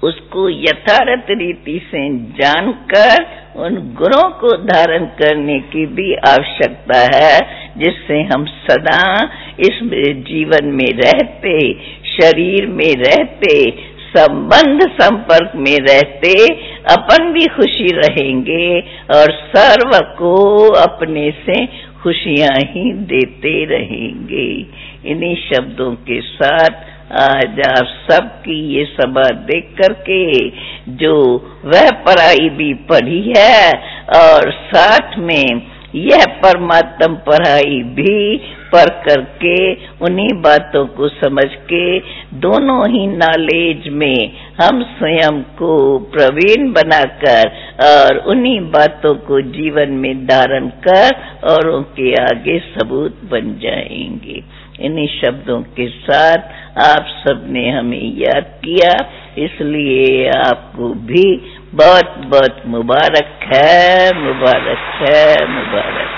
उसको यथार्थ रीति से जानकर उन गुणों को धारण करने की भी आवश्यकता है, जिससे हम सदा इस जीवन में रहते, शरीर में रहते, संबंध संपर्क में रहते अपन भी खुशी रहेंगे और सर्व को अपने से खुशियां ही देते रहेंगे। इन्हीं शब्दों के साथ आज आप सबकी ये सभा देख करके जो वह पढ़ाई भी पढ़ी है और साथ में यह परमात्म पढ़ाई भी पढ़ करके उन्हीं बातों को समझ के दोनों ही नॉलेज में हम स्वयं को प्रवीण बनाकर और उन्हीं बातों को जीवन में धारण कर और उनके आगे सबूत बन जाएंगे। इन्हीं शब्दों के साथ आप सबने हमें याद किया, इसलिए आपको भी बहुत बहुत मुबारक है, मुबारक है, मुबारक।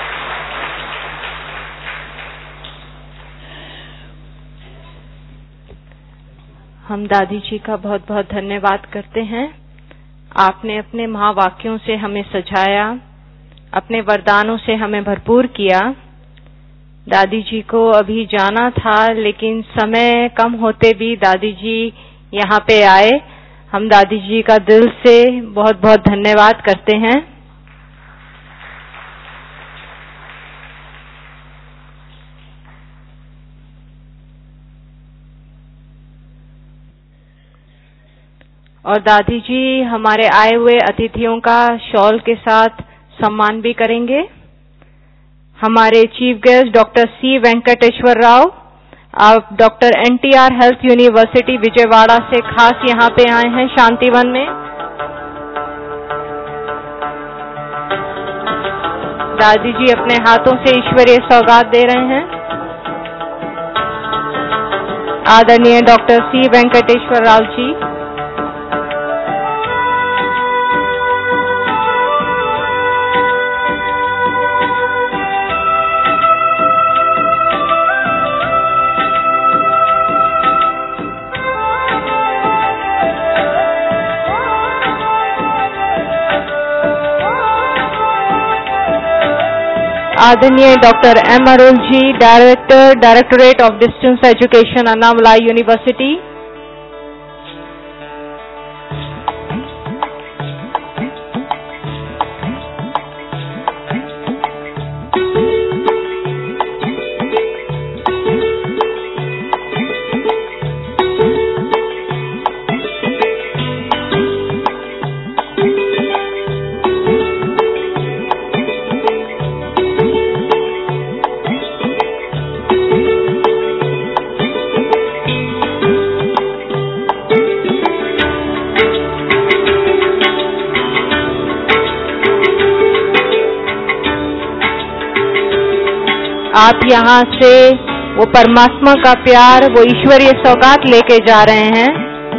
हम दादी जी का बहुत बहुत धन्यवाद करते हैं। आपने अपने महावाक्यों से हमें सजाया, अपने वरदानों से हमें भरपूर किया। दादी जी को अभी जाना था, लेकिन समय कम होते भी दादी जी यहाँ पे आए। हम दादी जी का दिल से बहुत बहुत धन्यवाद करते हैं। और दादी जी हमारे आए हुए अतिथियों का शॉल के साथ सम्मान भी करेंगे। हमारे chief guest doctor C Venkateshwar Rao, आप doctor NTR health university Vijayawada से खास यहाँ पे आए हैं शांतिवन में। दादी जी अपने हाथों से ईश्वरीय सौगात दे रहे हैं। आदरणीय डॉक्टर सी वेंकटेश्वर राव जी, आदरणीय doctor M Arun ji, director directorate of distance education, Annamalai university. आप यहाँ से वो परमात्मा का प्यार, वो ईश्वरीय सौगात लेके जा रहे हैं।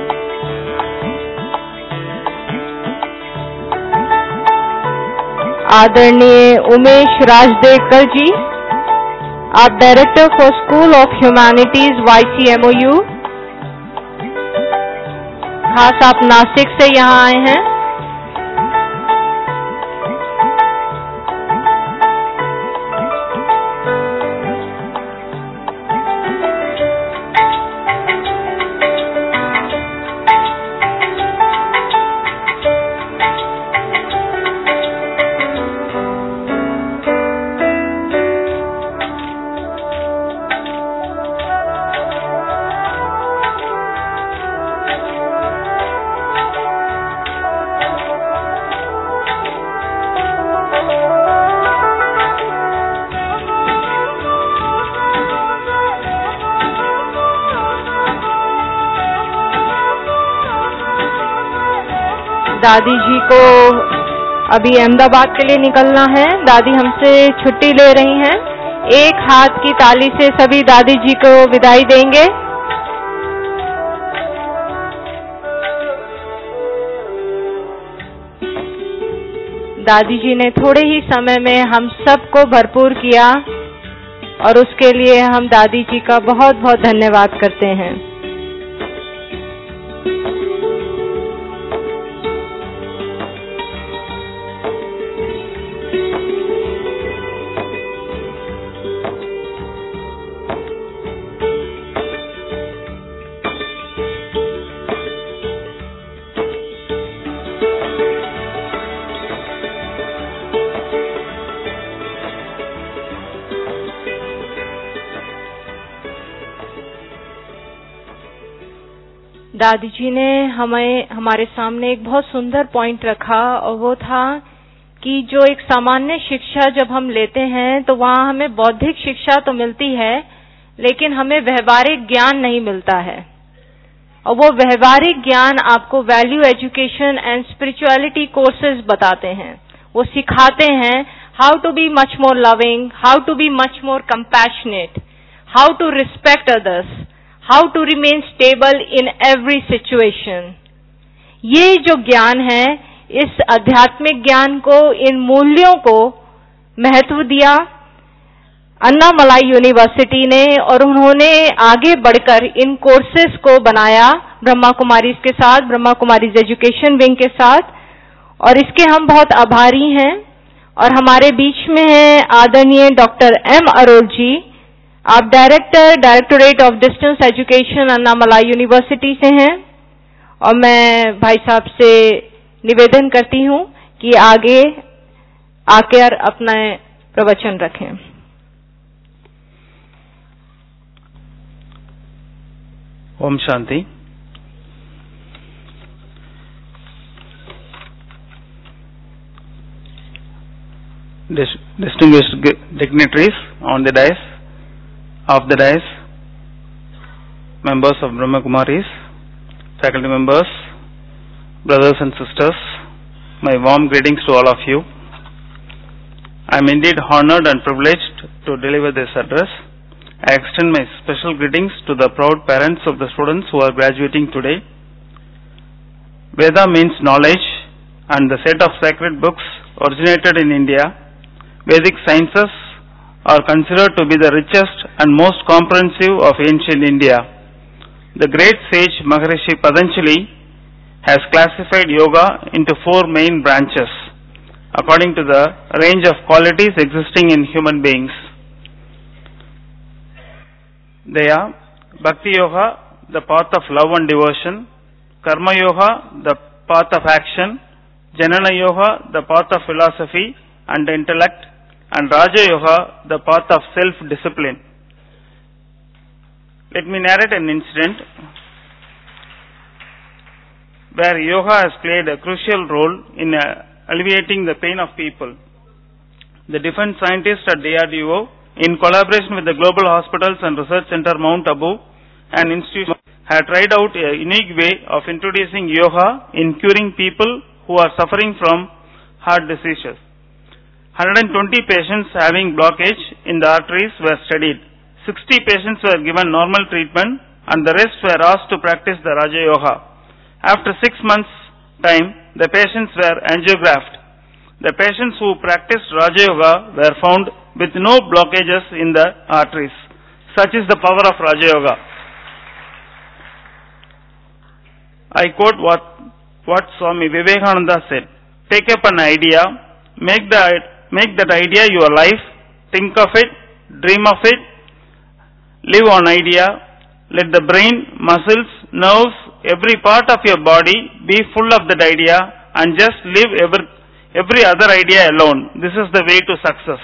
आदरणीय उमेश राजदेवकर जी, आप director for school of humanities YCMOU, खास आप नासिक से यहाँ आए हैं। दादी जी को अभी अहमदाबाद के लिए निकलना है। दादी हमसे छुट्टी ले रही हैं। एक हाथ की ताली से सभी दादी जी को विदाई देंगे। दादी जी ने थोड़े ही समय में हम सबको भरपूर किया और उसके लिए हम दादी जी का बहुत बहुत धन्यवाद करते हैं। दादी जी ने हमें हमारे सामने एक बहुत सुंदर पॉइंट रखा, और वो था कि जो एक सामान्य शिक्षा जब हम लेते हैं तो वहाँ हमें बौद्धिक शिक्षा तो मिलती है, लेकिन हमें व्यवहारिक ज्ञान नहीं मिलता है। और वो व्यवहारिक ज्ञान आपको value education and spirituality courses बताते हैं। वो सिखाते हैं how to be much more loving, how to be much more compassionate, how to respect others, how to remain stable in every situation. ये जो ज्ञान है, इस आध्यात्मिक ज्ञान को, इन मूल्यों को महत्व दिया अन्नामलाई यूनिवर्सिटी ने, और उन्होंने आगे बढ़कर इन कोर्सेज को बनाया ब्रह्मा कुमारीज के साथ, ब्रह्मा कुमारीज एजुकेशन विंग के साथ, और इसके हम बहुत आभारी हैं। और हमारे बीच में हैं आदरणीय डॉक्टर एम अरोल जी, आप director directorate of distance education Annamalai university से हैं, और मैं भाई साहब से निवेदन करती हूं कि आगे आकर अपना प्रवचन रखें। Om Shanti. Distinguished dignitaries on the dais, of the dais, members of Brahma Kumaris, faculty members, brothers and sisters, my warm greetings to all of you. I am indeed honored and privileged to deliver this address. I extend my special greetings to the proud parents of the students who are graduating today. Veda means knowledge, and the set of sacred books originated in India. Vedic sciences are considered to be the richest and most comprehensive of ancient India. The great sage Maharishi Patanjali has classified yoga into four main branches according to the range of qualities existing in human beings. They are Bhakti Yoga, the path of love and devotion; Karma Yoga, the path of action; Jnana Yoga, the path of philosophy and intellect; and Raja Yoga, the path of self-discipline. Let me narrate an incident where yoga has played a crucial role in uh, alleviating the pain of people. The defense scientists at D R D O, in collaboration with the Global Hospitals and Research Center Mount Abu, an institution, have tried out a unique way of introducing yoga in curing people who are suffering from heart diseases. one hundred twenty patients having blockage in the arteries were studied. sixty patients were given normal treatment, and the rest were asked to practice the Raja Yoga. After six months' time, the patients were angiographed. The patients who practiced Raja Yoga were found with no blockages in the arteries. Such is the power of Raja Yoga. I quote what, what Swami Vivekananda said: take up an idea, make the Make that idea your life, think of it, dream of it, live on idea, let the brain, muscles, nerves, every part of your body be full of that idea, and just leave every, every other idea alone. This is the way to success.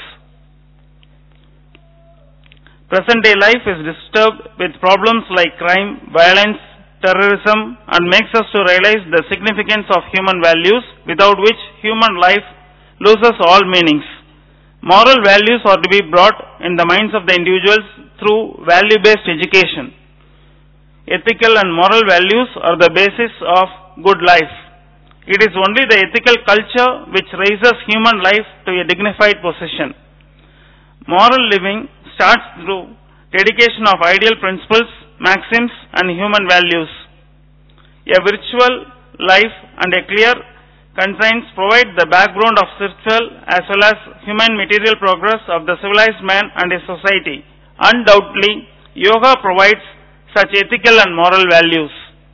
Present day life is disturbed with problems like crime, violence, terrorism, and makes us to realize the significance of human values, without which human life loses all meanings. Moral values are to be brought in the minds of the individuals through value-based education. Ethical and moral values are the basis of good life. It is only the ethical culture which raises human life to a dignified position. Moral living starts through dedication of ideal principles, maxims, and human values. A virtual life and a clear conscience provide the background of spiritual as well as human material progress of the civilized man and his society. Undoubtedly, yoga provides such ethical and moral values.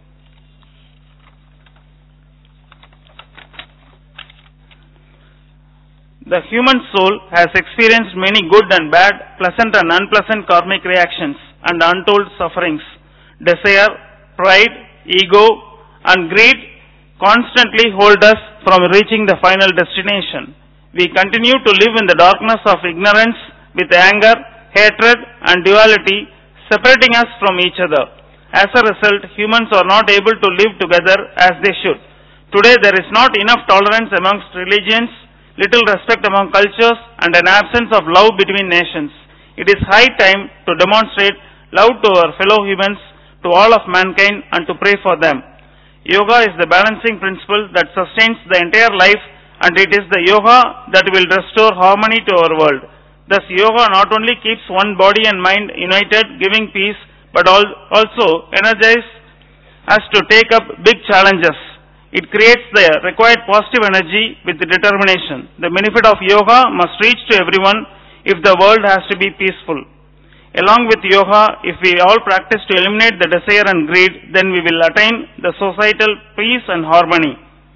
The human soul has experienced many good and bad, pleasant and unpleasant karmic reactions and untold sufferings. Desire, pride, ego, and greed constantly hold us from reaching the final destination. We continue to live in the darkness of ignorance with anger, hatred, and duality separating us from each other. As a result, humans are not able to live together as they should. Today, there is not enough tolerance amongst religions, little respect among cultures, and an absence of love between nations. It is high time to demonstrate love to our fellow humans, to all of mankind, and to pray for them. Yoga is the balancing principle that sustains the entire life, and it is the yoga that will restore harmony to our world. Thus, yoga not only keeps one body and mind united, giving peace, but also energizes us to take up big challenges. It creates the required positive energy with determination. The benefit of yoga must reach to everyone if the world has to be peaceful. Along with yoga, if we all practice to eliminate the desire and greed, then we will attain the societal peace and harmony.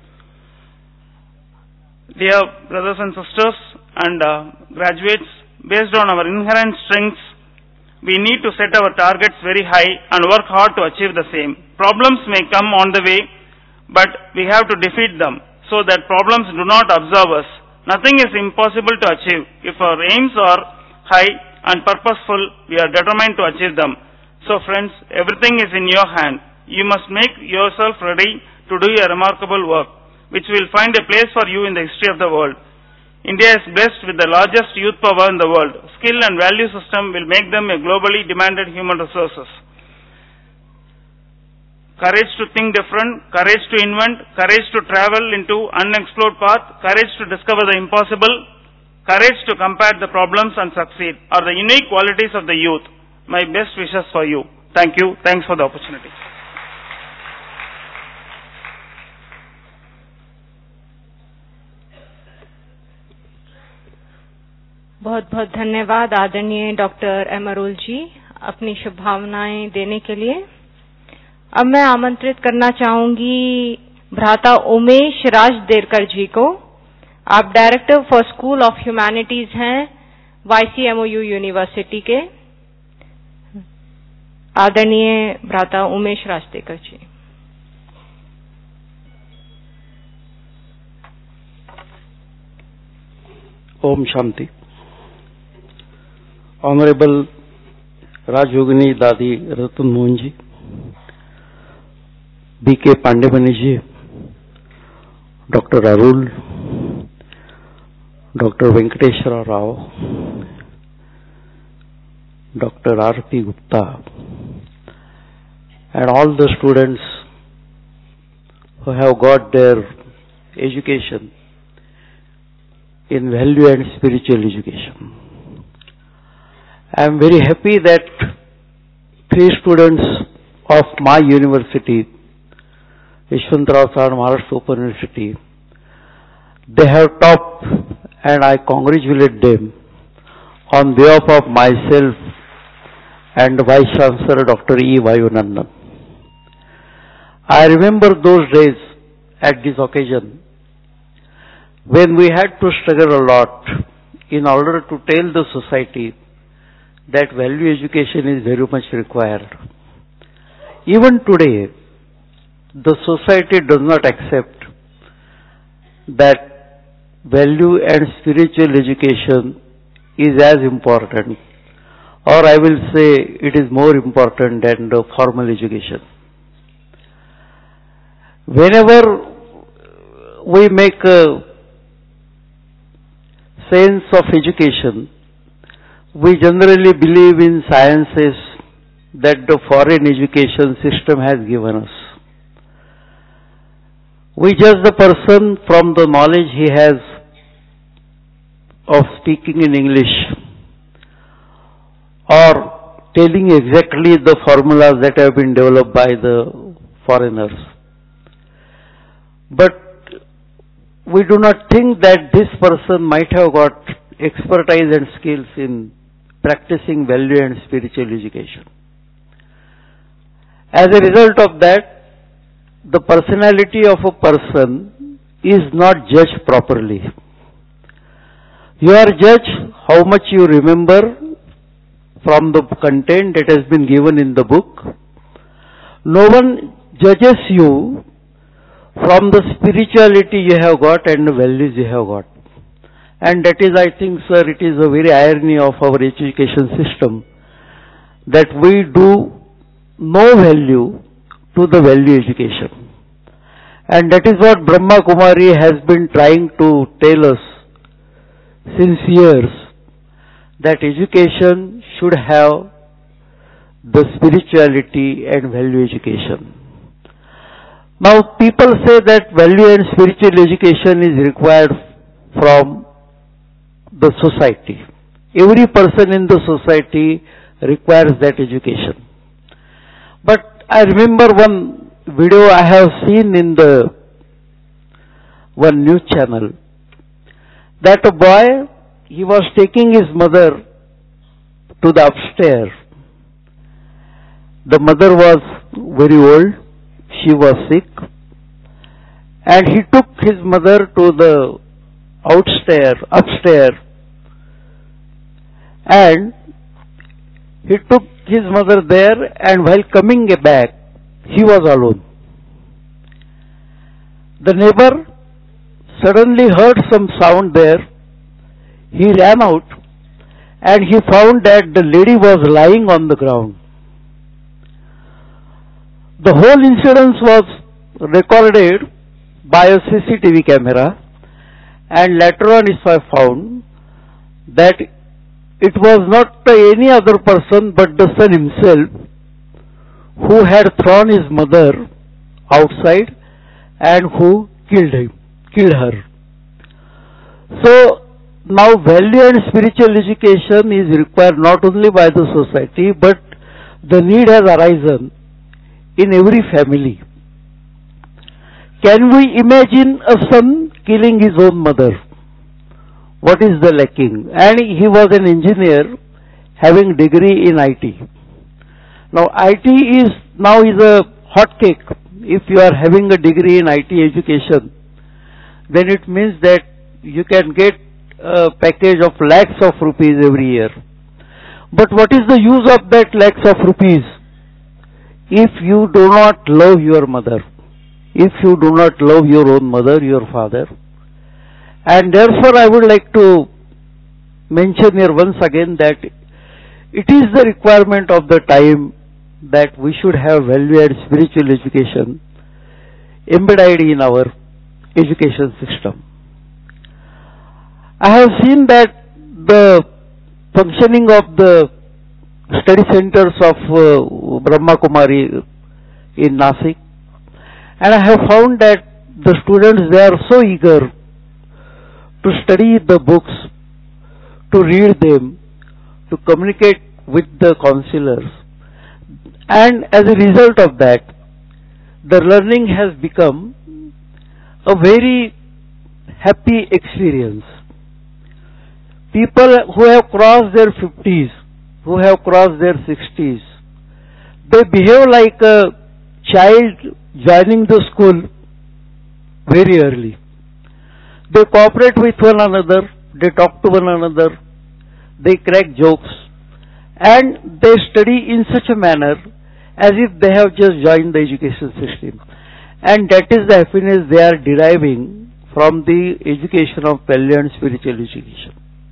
Dear brothers and sisters and uh, graduates, based on our inherent strengths, we need to set our targets very high and work hard to achieve the same. Problems may come on the way, but we have to defeat them so that problems do not observe us. Nothing is impossible to achieve. If our aims are high and purposeful, we are determined to achieve them. So friends, everything is in your hand. You must make yourself ready to do a remarkable work, which will find a place for you in the history of the world. India is blessed with the largest youth power in the world. Skill and value system will make them a globally demanded human resources. Courage to think different, courage to invent, courage to travel into unexplored path, courage to discover the impossible, courage to combat the problems and succeed are the unique qualities of the youth. My best wishes for you. Thank you. Thanks for the opportunity. बहुत बहुत धन्यवाद आदरणीय doctor M Arul जी अपनी शुभकामनाएं देने के लिए। अब मैं आमंत्रित करना चाहूंगी भ्राता उमेश राज देरकर जी को। आप director for school of humanities हैं वाईसीएमओयू यूनिवर्सिटी के। आदरणीय भ्राता उमेश राज देरकर जी। ओम शांति। Honorable Rajyogini Dadi Ratan Mohan ji, B K Pandemani ji, Doctor Arul, Doctor Venkateshwara Rao, Doctor R P Gupta, and all the students who have got their education in value and spiritual education. I am very happy that three students of my university, Yeshwantrao Sahar Maharashtra Open University, they have topped, and I congratulate them on behalf of myself and Vice Chancellor Doctor E. Vayunandan. I remember those days at this occasion when we had to struggle a lot in order to tell the society that value education is very much required. Even today, the society does not accept that value and spiritual education is as important, or I will say it is more important than the formal education. Whenever we make a sense of education, we generally believe in sciences that the foreign education system has given us. We judge the person from the knowledge he has of speaking in English or telling exactly the formulas that have been developed by the foreigners. But we do not think that this person might have got expertise and skills in practicing value and spiritual education. As a result of that, the personality of a person is not judged properly. You are judged how much you remember from the content that has been given in the book. No one judges you from the spirituality you have got and the values you have got. And that is, I think, sir, it is a very irony of our education system that we do no value to the value education. And that is what Brahma Kumari has been trying to tell us since years, that education should have the spirituality and value education. Now people say that value and spiritual education is required from the society. Every person in the society requires that education. But I remember one video I have seen in the one news channel, that a boy, he was taking his mother to the upstairs. The mother was very old, she was sick, and he took his mother to the outstairs, upstairs, and he took his mother there, and while coming back, he was alone. The neighbor suddenly heard some sound there. He ran out and he found that the lady was lying on the ground. The whole incident was recorded by a C C T V camera, and later on it was found that it was not any other person but the son himself who had thrown his mother outside and who killed him, killed her. So now value and spiritual education is required not only by the society, but the need has arisen in every family. Can we imagine a son killing his own mother? What is the lacking? And he was an engineer having degree in I T. Now I T is now is a hot cake. If you are having a degree in I T education, then it means that you can get a package of lakhs of rupees every year. But what is the use of that lakhs of rupees if you do not love your mother, if you do not love your own mother, your father? And therefore I would like to mention here once again that it is the requirement of the time that we should have value and spiritual education embedded in our education system. I have seen that the functioning of the study centers of uh, Brahma Kumari in Nasik, and I have found that the students, they are so eager to study the books, to read them, to communicate with the counselors, and as a result of that, the learning has become a very happy experience. People who have crossed their fifties, who have crossed their sixties, they behave like a child joining the school very early. They cooperate with one another, they talk to one another, they crack jokes, and they study in such a manner as if they have just joined the education system. And that is the happiness they are deriving from the education of value and spiritual education.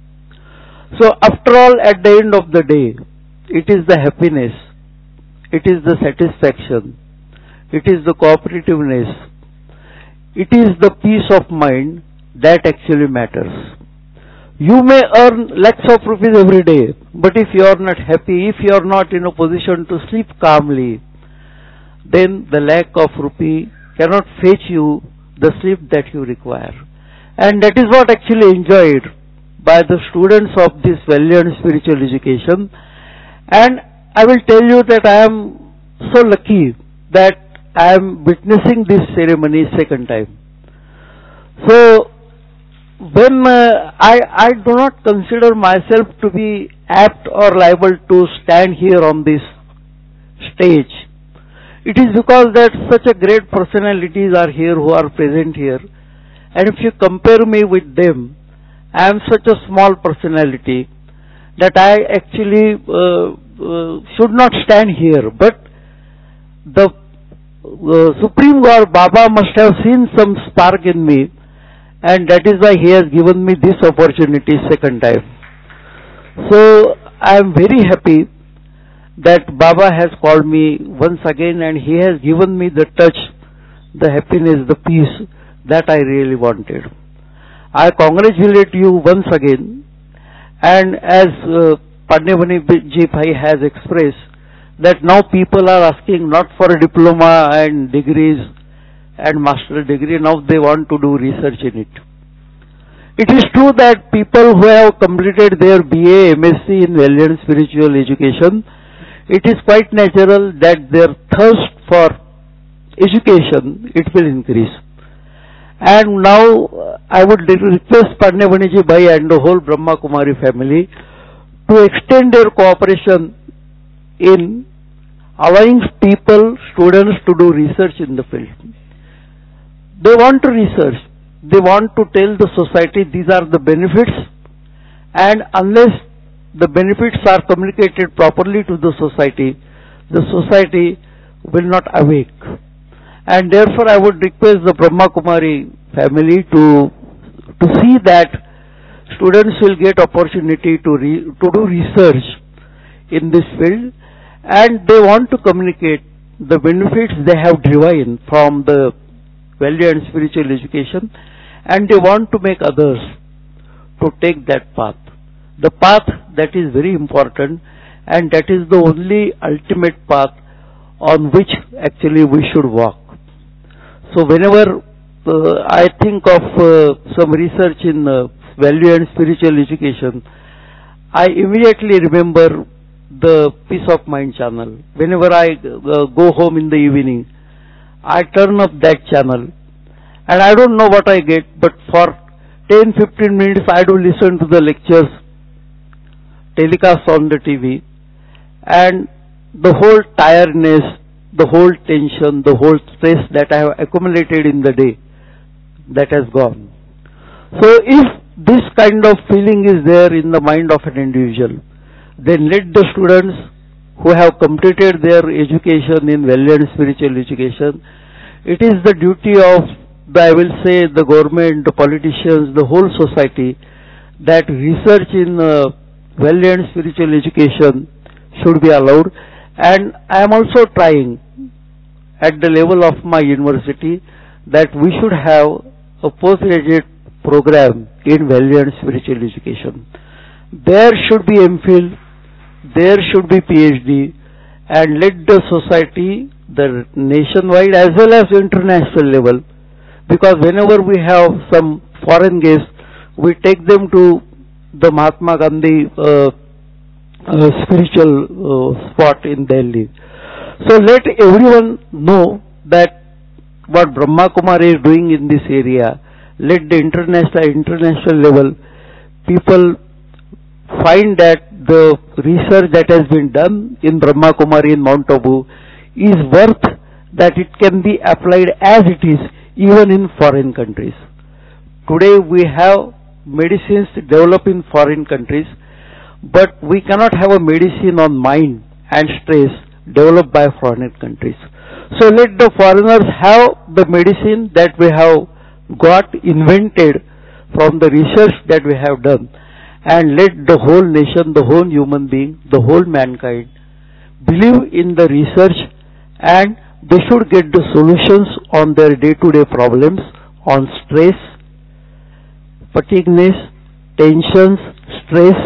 So after all, at the end of the day, it is the happiness, it is the satisfaction, it is the cooperativeness, it is the peace of mind that actually matters. You may earn lakhs of rupees every day, but if you are not happy, if you are not in a position to sleep calmly, then the lakh of rupee cannot fetch you the sleep that you require. And that is what actually enjoyed by the students of this value and spiritual education. And I will tell you that I am so lucky that I am witnessing this ceremony second time. So when uh, I, I do not consider myself to be apt or liable to stand here on this stage, it is because that such a great personalities are here who are present here. And if you compare me with them, I am such a small personality that I actually uh, uh, should not stand here. But the uh, Supreme Lord Baba must have seen some spark in me, and that is why he has given me this opportunity second time. So I am very happy, that Baba has called me once again and he has given me the touch, the happiness, the peace that I really wanted. I congratulate you once again, and as uh, Pandeyabani ji Bhai has expressed, that now people are asking not for a diploma and degrees and master degree, now they want to do research in it. It is true that people who have completed their B A, M S c in value and spiritual education, it is quite natural that their thirst for education, it will increase. And now I would request Pandeyabani ji Bhai and the whole Brahma Kumari family to extend their cooperation in allowing people, students to do research in the field. They want to research. They want to tell the society these are the benefits, and unless the benefits are communicated properly to the society, the society will not awake. And therefore I would request the Brahma Kumari family to to see that students will get opportunity to re, to do research in this field, and they want to communicate the benefits they have derived from the value and spiritual education, and they want to make others to take that path. The path that is very important, and that is the only ultimate path on which actually we should walk. So whenever uh, I think of uh, some research in uh, value and spiritual education, I immediately remember the Peace of Mind channel. Whenever I uh, go home in the evening, I turn up that channel, and I don't know what I get, but for ten to fifteen minutes I do listen to the lectures telecast on the T V, and the whole tiredness, the whole tension, the whole stress that I have accumulated in the day, that has gone. So if this kind of feeling is there in the mind of an individual, then let the students who have completed their education in value and spiritual education, it is the duty of the, I will say, the government, the politicians, the whole society, that research in uh, value and spiritual education should be allowed. And I am also trying at the level of my university that we should have a postgraduate program in value and spiritual education. There should be M Phil, there should be PhD, and let the society, the nationwide as well as international level, because whenever we have some foreign guests, we take them to the Mahatma Gandhi uh, uh, spiritual uh, spot in Delhi. So let everyone know that what Brahma Kumari is doing in this area. Let the international international level people find that the research that has been done in Brahma Kumari in Mount Abu is worth that it can be applied as it is even in foreign countries. Today we have medicines developed in foreign countries, but we cannot have a medicine on mind and stress developed by foreign countries. So let the foreigners have the medicine that we have got invented from the research that we have done, and let the whole nation, the whole human being, the whole mankind believe in the research, and they should get the solutions on their day-to-day problems, on stress, fatigueness, tensions, stress,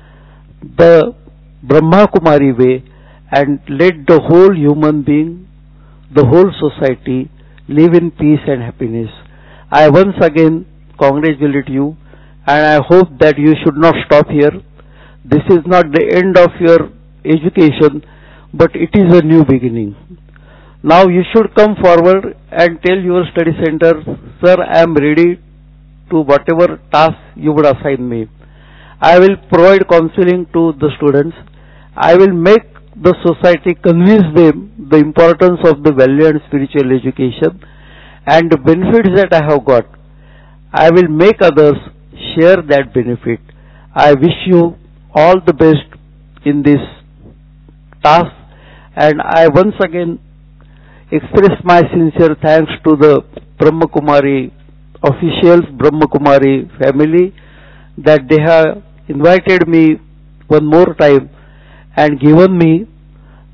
the Brahma Kumari way, and let the whole human being, the whole society live in peace and happiness. I once again congratulate you, and I hope that you should not stop here. This is not the end of your education, but it is a new beginning. Now you should come forward and tell your study center, sir, I am ready to whatever task you would assign me. I will provide counseling to the students. I will make the society convince them the importance of the value and spiritual education and the benefits that I have got. I will make others share that benefit. I wish you all the best in this task, and I once again express my sincere thanks to the Brahma Kumari officials, Brahma Kumari family, that they have invited me one more time and given me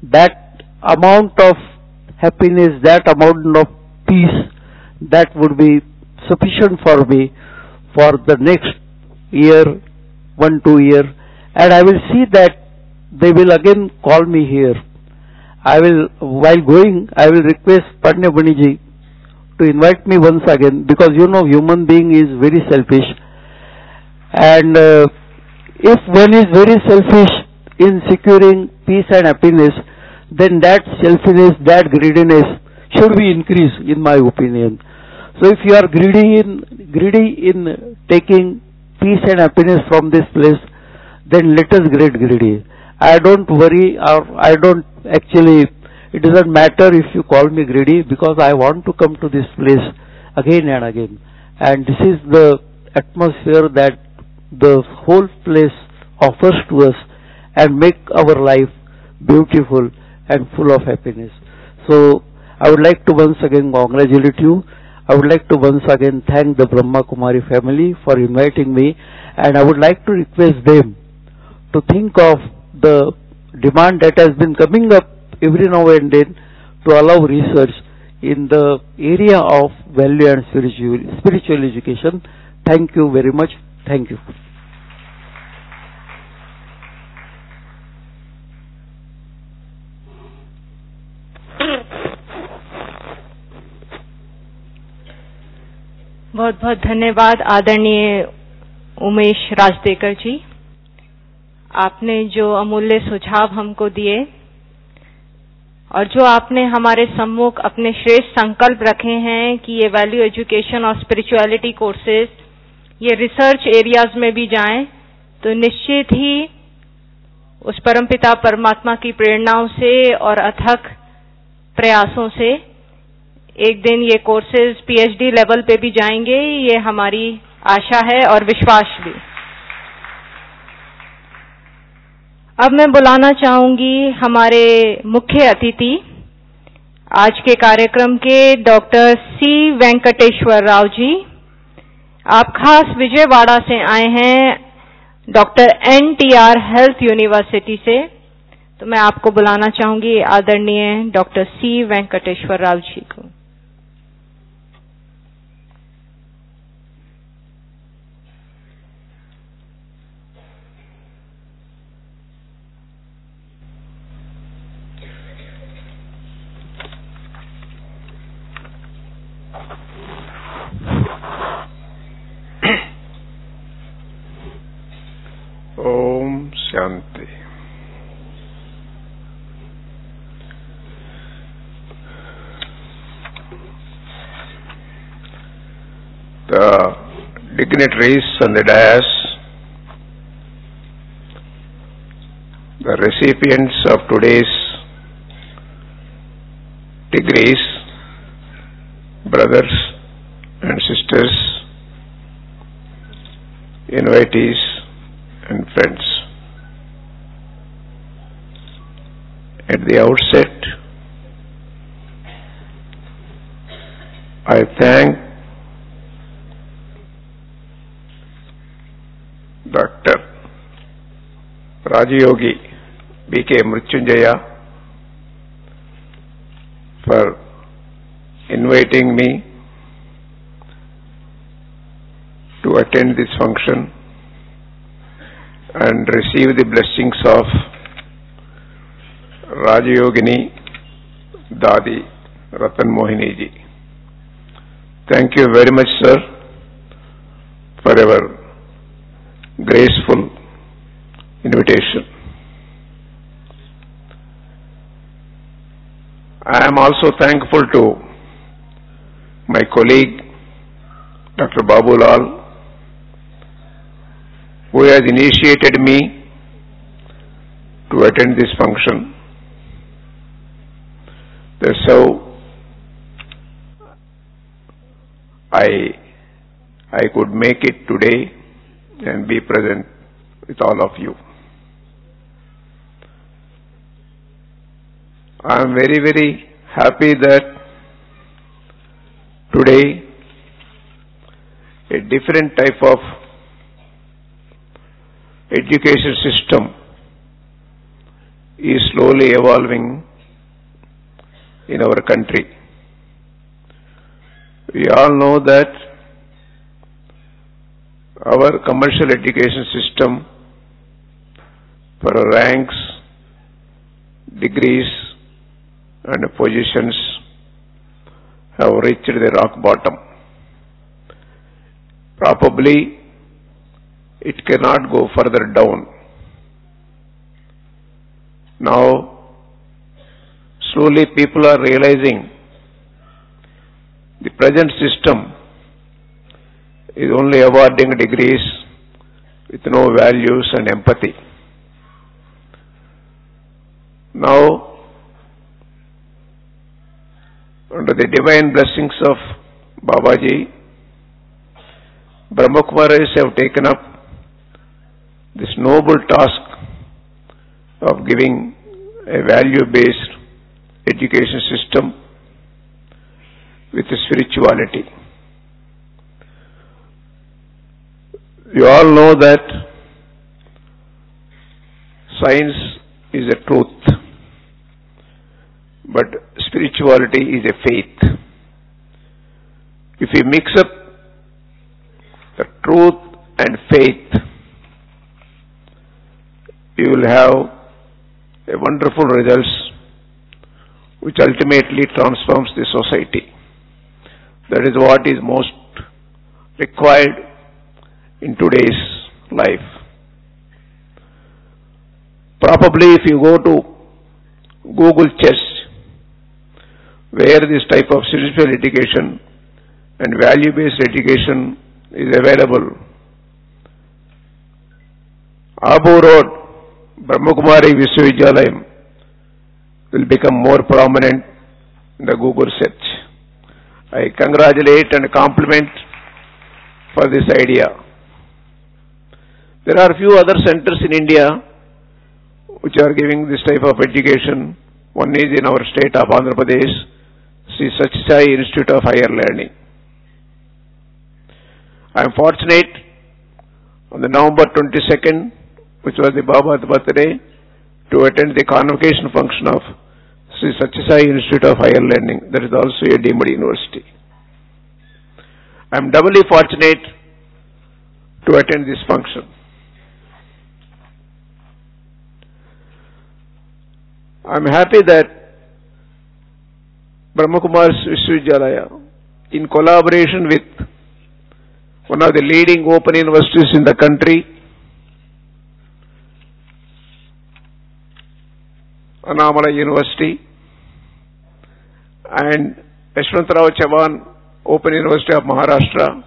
that amount of happiness, that amount of peace, that would be sufficient for me for the next year, one, two year, and I will see that they will again call me here. I will, while going, I will request Pandya Baniji to invite me once again, because you know human being is very selfish, and uh, if one is very selfish in securing peace and happiness, then that selfishness, that greediness should be increased, in my opinion. So if you are greedy in greedy in taking peace and happiness from this place, then let us get greedy. I don't worry, or I don't actually, it doesn't matter if you call me greedy, because I want to come to this place again and again. And this is the atmosphere that the whole place offers to us and make our life beautiful and full of happiness. So I would like to once again congratulate you. I would like to once again thank the Brahma Kumari family for inviting me, and I would like to request them to think of the demand that has been coming up every now and then to allow research in the area of value and spiritual, spiritual education. Thank you very much. Thank you. बहुत बहुत धन्यवाद आदरणीय उमेश राजदेकर जी, आपने जो अमूल्य सुझाव हमको दिए और जो आपने हमारे सम्मुख अपने श्रेष्ठ संकल्प रखे हैं कि ये वैल्यू एजुकेशन और स्पिरिचुअलिटी कोर्सेज ये रिसर्च एरियाज में भी जाएं, तो निश्चित ही उस परमपिता परमात्मा की प्रेरणाओं से और अथक प्रयासों से एक दिन ये कोर्सेज पीएचडी लेवल पे भी जाएंगे, ये हमारी आशा है और विश्वास भी। अब मैं बुलाना चाहूंगी हमारे मुख्य अतिथि आज के कार्यक्रम के डॉक्टर सी वेंकटेश्वर राव जी। आप खास विजयवाड़ा से आए हैं डॉक्टर एनटीआर हेल्थ यूनिवर्सिटी से, तो मैं आपको बुलाना चाहूंगी आदरणीय डॉक्टर सी वेंकटेश्वर राव जी को। ओम शांति। The dignitaries on the dais, the recipients of today's degrees, brothers and sisters, invitees and friends. At the outset, I thank Doctor Rajayogi B K Mrityunjaya for inviting me to attend this function and receive the blessings of Rajayogini Dadi Ratan Mohini ji. Thank you very much, sir, for your graceful invitation. I am also thankful to my colleague Doctor Babu Lal, who has initiated me to attend this function. That's how I, I could make it today and be present with all of you. I am very, very happy that today a different type of education system is slowly evolving in our country. We all know that our commercial education system for ranks, degrees and positions have reached the rock bottom. Probably it cannot go further down. Now, slowly people are realizing the present system is only awarding degrees with no values and empathy. Now, under the divine blessings of Babaji, Brahmakumaris have taken up this noble task of giving a value-based education system with spirituality. You all know that science is a truth, but spirituality is a faith. If we mix up the truth and faith, you will have a wonderful results which ultimately transforms the society. That is what is most required in today's life. Probably if you go to Google Chess, where this type of spiritual education and value-based education is available, Abu Road, Brahmakumari Vishwavidyalaya will become more prominent in the Google search. I congratulate and compliment for this idea. There are few other centers in India which are giving this type of education. One is in our state of Andhra Pradesh, Sri Sathya Sai Institute of Higher Learning. I am fortunate on the November twenty-second, which was the Baba's birthday, to attend the convocation function of Sri Sathya Sai Institute of Higher Learning. That is also a deemed university. I am doubly fortunate to attend this function. I am happy that Brahmakumaris Vishwavidyalaya, in collaboration with one of the leading open universities in the country, Annamalai University, and Yashwantrao Chavan Open University of Maharashtra,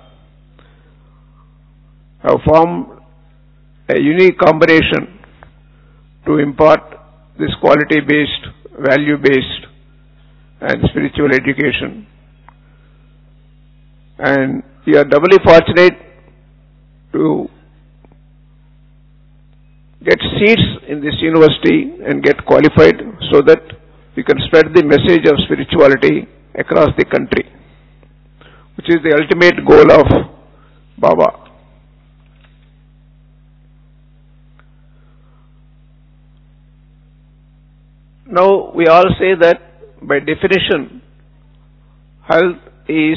have formed a unique combination to impart this quality-based, value-based and spiritual education. And we are doubly fortunate to get seats in this university and get qualified so that we can spread the message of spirituality across the country, which is the ultimate goal of Baba. Now, we all say that by definition, health is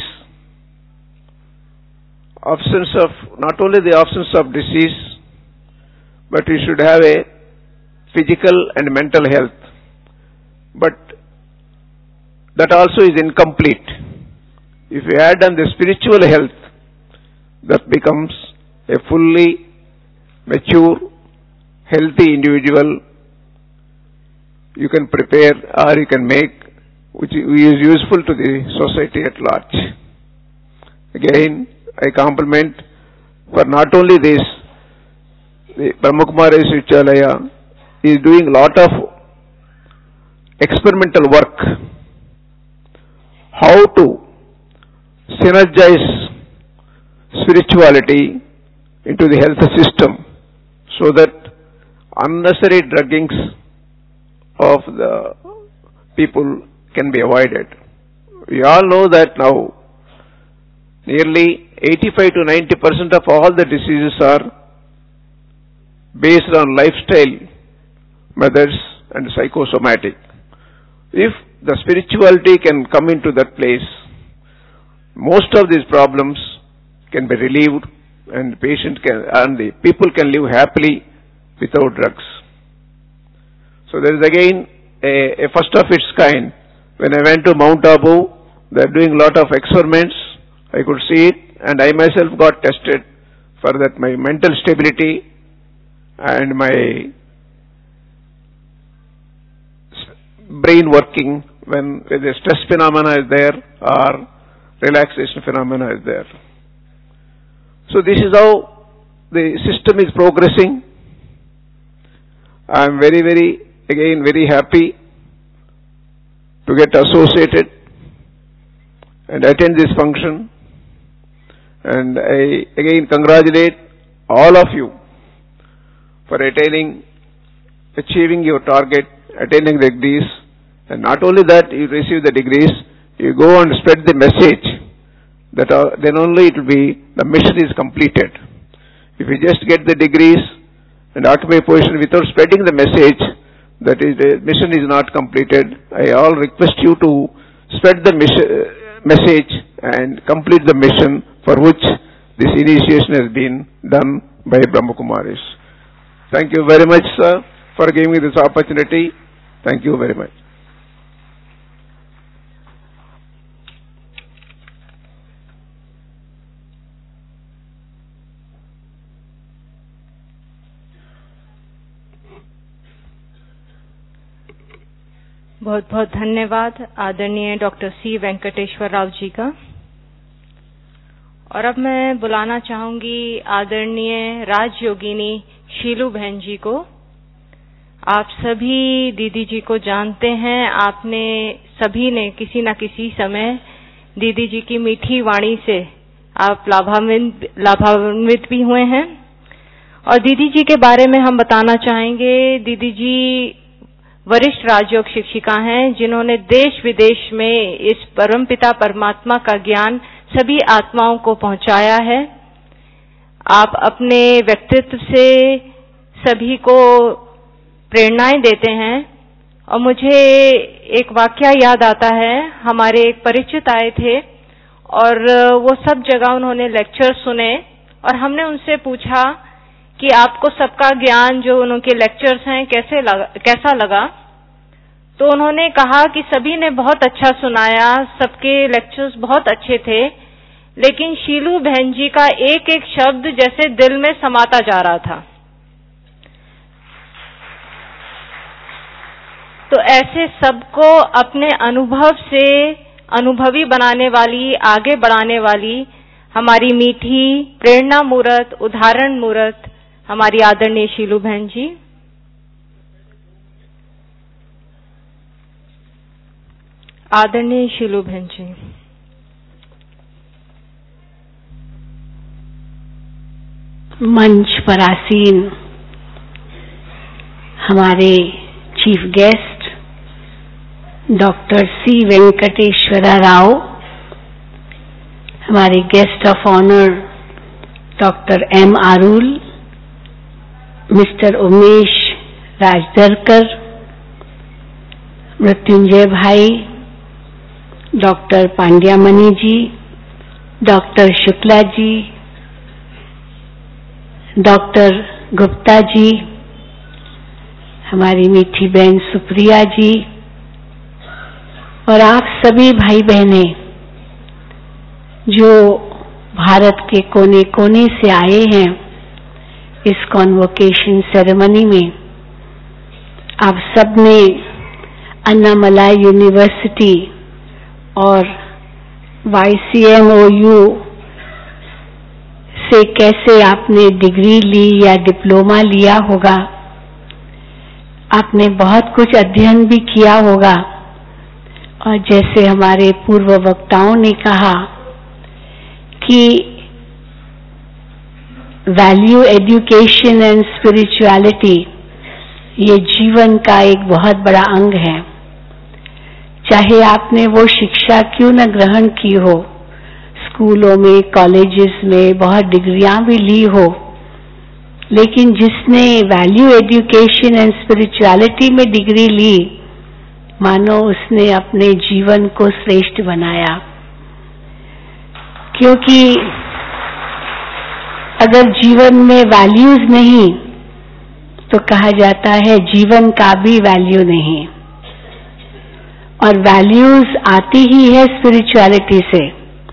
absence of, not only the absence of disease, but we should have a physical and mental health. But that also is incomplete. If we add on the spiritual health, that becomes a fully mature, healthy individual you can prepare or you can make, which is useful to the society at large. Again, I compliment for not only this, the Brahmakumaris Vishwavidyalaya is doing a lot of experimental work, how to synergize spirituality into the health system so that unnecessary druggings of the people can be avoided. We all know that now nearly eighty-five to ninety percent of all the diseases are based on lifestyle methods and psychosomatic. If the spirituality can come into that place, most of these problems can be relieved, and the patient can, and the people can live happily without drugs. So there is again a, a first of its kind. When I went to Mount Abu, they are doing a lot of experiments. I could see it, and I myself got tested for that, my mental stability and my brain working when the stress phenomena is there or relaxation phenomena is there. So this is how the system is progressing. I am very, very, again, very happy to get associated and attend this function. And I again congratulate all of you for attaining, achieving your target, attaining the degrees. And not only that, you receive the degrees, you go and spread the message. That are, then only it will be, the mission is completed. If you just get the degrees and occupy a position without spreading the message, that is, the mission is not completed. I all request you to spread the mission, message and complete the mission for which this initiation has been done by Brahma Kumaris. Thank you very much, sir, for giving me this opportunity. Thank you very much. बहुत बहुत धन्यवाद आदरणीय doctor C Venkateshwar Rao ji का। और अब मैं बुलाना चाहूंगी आदरणीय राजयोगिनी शीलू बहन जी को। आप सभी दीदी जी को जानते हैं, आपने सभी ने किसी न किसी समय दीदी जी की मीठी वाणी से आप लाभान्वित लाभान्वित भी हुए हैं। और दीदी जी के बारे में हम बताना चाहेंगे, दीदी जी वरिष्ठ राजयोग शिक्षिका हैं, जिन्होंने देश विदेश में इस परमपिता परमात्मा का ज्ञान सभी आत्माओं को पहुंचाया है। आप अपने व्यक्तित्व से सभी को प्रेरणाएं देते हैं। और मुझे एक वाकया याद आता है, हमारे एक परिचित आए थे और वो सब जगह उन्होंने लेक्चर सुने और हमने उनसे पूछा कि आपको सबका ज्ञान जो उनके लेक्चर्स हैं कैसे लगा, कैसा लगा। तो उन्होंने कहा कि सभी ने बहुत अच्छा सुनाया, सबके लेक्चर्स बहुत अच्छे थे, लेकिन शीलू बहन जी का एक एक शब्द जैसे दिल में समाता जा रहा था। तो ऐसे सबको अपने अनुभव से अनुभवी बनाने वाली, आगे बढ़ाने वाली हमारी मीठी प्रेरणा मूर्त, उदाहरण मूर्त हमारी आदरणीय शीलू बहन जी। आदरणीय शीलू बहन जी। मंच पर आसीन हमारे chief guest doctor C Venkateshwara Rao, हमारे guest of honour doctor M Arul, mister Umesh Rajdarkar, Mrityunjay भाई, doctor Pandyamani ji, doctor Shukla ji, doctor Gupta ji, हमारी मीठी बहन सुप्रिया जी और आप सभी भाई बहनें जो भारत के कोने कोने से आए हैं इस कॉन्वोकेशन सेरेमनी में। आप सबने अन्नामलाई यूनिवर्सिटी और Y C M O U से कैसे आपने डिग्री ली या डिप्लोमा लिया होगा, आपने बहुत कुछ अध्ययन भी किया होगा। और जैसे हमारे पूर्व वक्ताओं ने कहा कि वैल्यू एजुकेशन एंड स्पिरिचुअलिटी ये जीवन का एक बहुत बड़ा अंग है। चाहे आपने वो शिक्षा क्यों न ग्रहण की हो, स्कूलों में, कॉलेजेस में बहुत डिग्रियां भी ली हो, लेकिन जिसने वैल्यू एजुकेशन एंड स्पिरिचुअलिटी में डिग्री ली, मानो उसने अपने जीवन को श्रेष्ठ बनाया। क्योंकि अगर जीवन में वैल्यूज नहीं तो कहा जाता है जीवन का भी वैल्यू नहीं। और वैल्यूज आती ही है स्पिरिचुअलिटी से।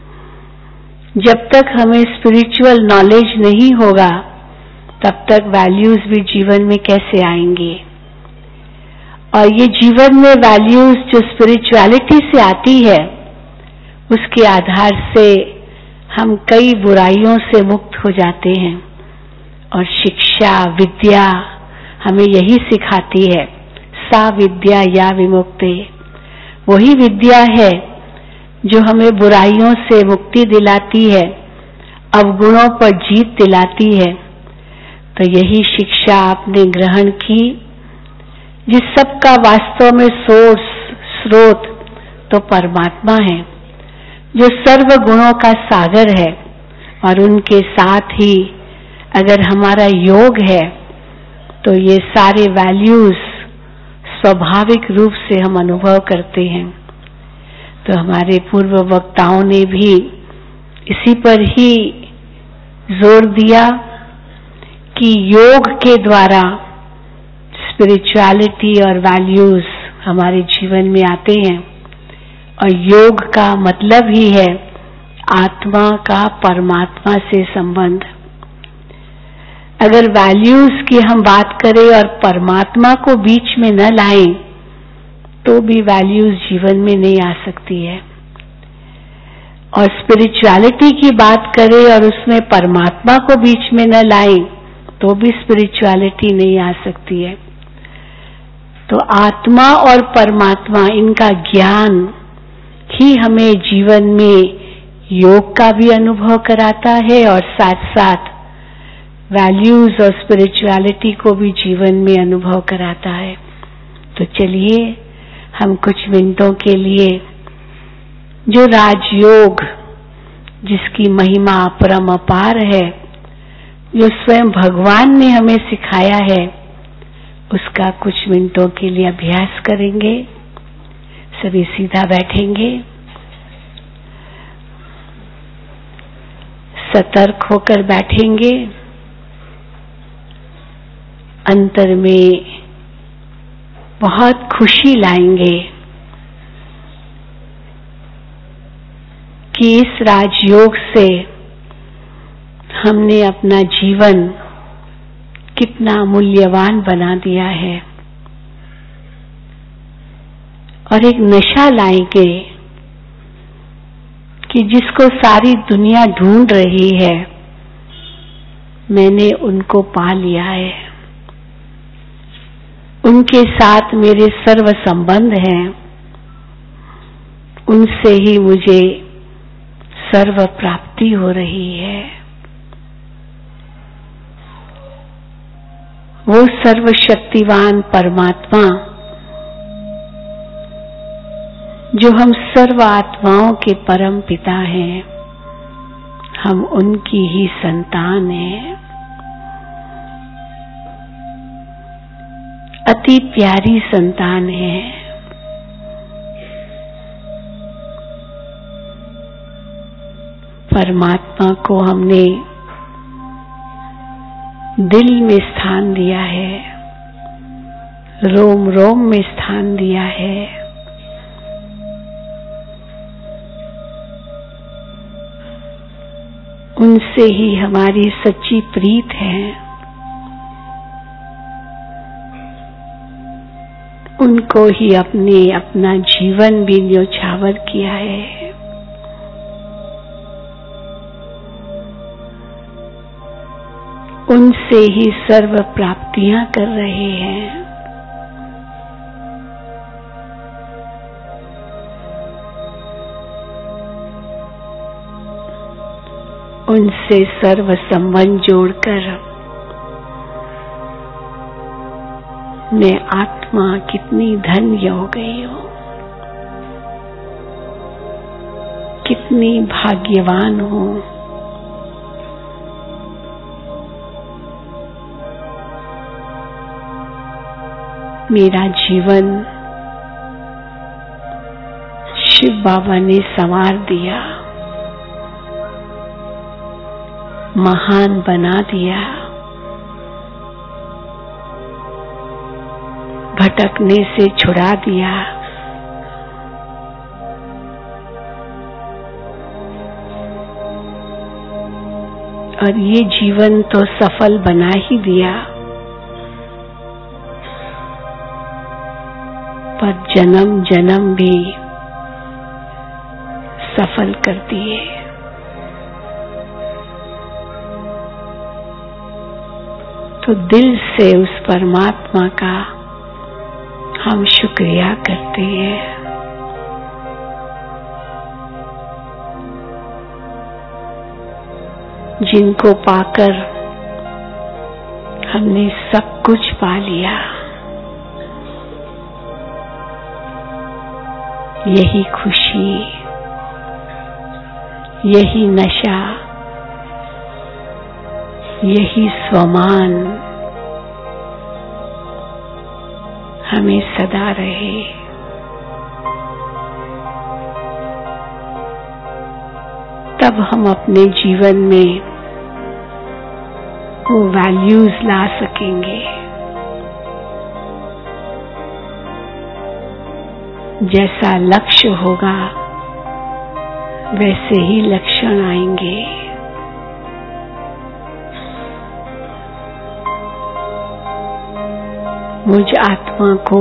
जब तक हमें स्पिरिचुअल नॉलेज नहीं होगा तब तक वैल्यूज भी जीवन में कैसे आएंगी। और ये जीवन में वैल्यूज जो स्पिरिचुअलिटी से आती है, उसके आधार से हम कई बुराइयों से मुक्त हो जाते हैं। और शिक्षा, विद्या हमें यही सिखाती है, सा विद्या या विमुक्ति। वही विद्या है जो हमें बुराइयों से मुक्ति दिलाती है, अवगुणों पर जीत दिलाती है। तो यही शिक्षा आपने ग्रहण की, जिस सब का वास्तव में सोर्स, स्रोत तो परमात्मा है, जो सर्व गुणों का सागर है। और उनके साथ ही अगर हमारा योग है तो ये सारे वैल्यूज स्वाभाविक रूप से हम अनुभव करते हैं। तो हमारे पूर्व वक्ताओं ने भी इसी पर ही जोर दिया कि योग के द्वारा स्पिरिचुअलिटी और वैल्यूज हमारे जीवन में आते हैं। और योग का मतलब ही है आत्मा का परमात्मा से संबंध। अगर वैल्यूज की हम बात करें और परमात्मा को बीच में न लाएं तो भी वैल्यूज जीवन में नहीं आ सकती है। और स्पिरिचुअलिटी की बात करें और उसमें परमात्मा को बीच में न लाएं तो भी स्पिरिचुअलिटी नहीं आ सकती है। तो आत्मा और परमात्मा, इनका ज्ञान ही हमें जीवन में योग का भी अनुभव कराता है और साथ साथ वैल्यूज और स्पिरिचुअलिटी को भी जीवन में अनुभव कराता है। तो चलिए हम कुछ मिनटों के लिए जो राजयोग, जिसकी महिमा अपरम अपार है, जो स्वयं भगवान ने हमें सिखाया है, उसका कुछ मिनटों के लिए अभ्यास करेंगे। सभी सीधा बैठेंगे, सतर्क होकर बैठेंगे। अंतर में बहुत खुशी लाएंगे कि इस राजयोग से हमने अपना जीवन कितना मूल्यवान बना दिया है। और एक नशा लाएंगे कि जिसको सारी दुनिया ढूंढ रही है, मैंने उनको पा लिया है। उनके साथ मेरे सर्व संबंध हैं, उनसे ही मुझे सर्व प्राप्ति हो रही है। वो सर्वशक्तिवान परमात्मा जो हम सर्व आत्माओं के परम पिता हैं, हम उनकी ही संतान हैं। अति प्यारी संतान है। परमात्मा को हमने दिल में स्थान दिया है, रोम रोम में स्थान दिया है। उनसे ही हमारी सच्ची प्रीत है। उनको ही अपने अपना जीवन भी न्योछावर किया है। उनसे ही सर्व प्राप्तियां कर रहे हैं। उनसे सर्व संबंध जोड़कर मैं आत्मा कितनी धन्य हो गई हूं, कितनी भाग्यवान हूं। मेरा जीवन शिव बाबा ने संवार दिया, महान बना दिया, भटकने से छुड़ा दिया। और ये जीवन तो सफल बना ही दिया, पर जन्म जन्म भी सफल कर दिए। तो दिल से उस परमात्मा का हम शुक्रिया करते हैं। जिनको पाकर हमने सब कुछ पा लिया। यही खुशी, यही नशा, यही स्वमान हमें सदा रहे। तब हम अपने जीवन में वो वैल्यूज ला सकेंगे। जैसा लक्ष्य होगा वैसे ही लक्षण आएंगे। मुझ आत्मा को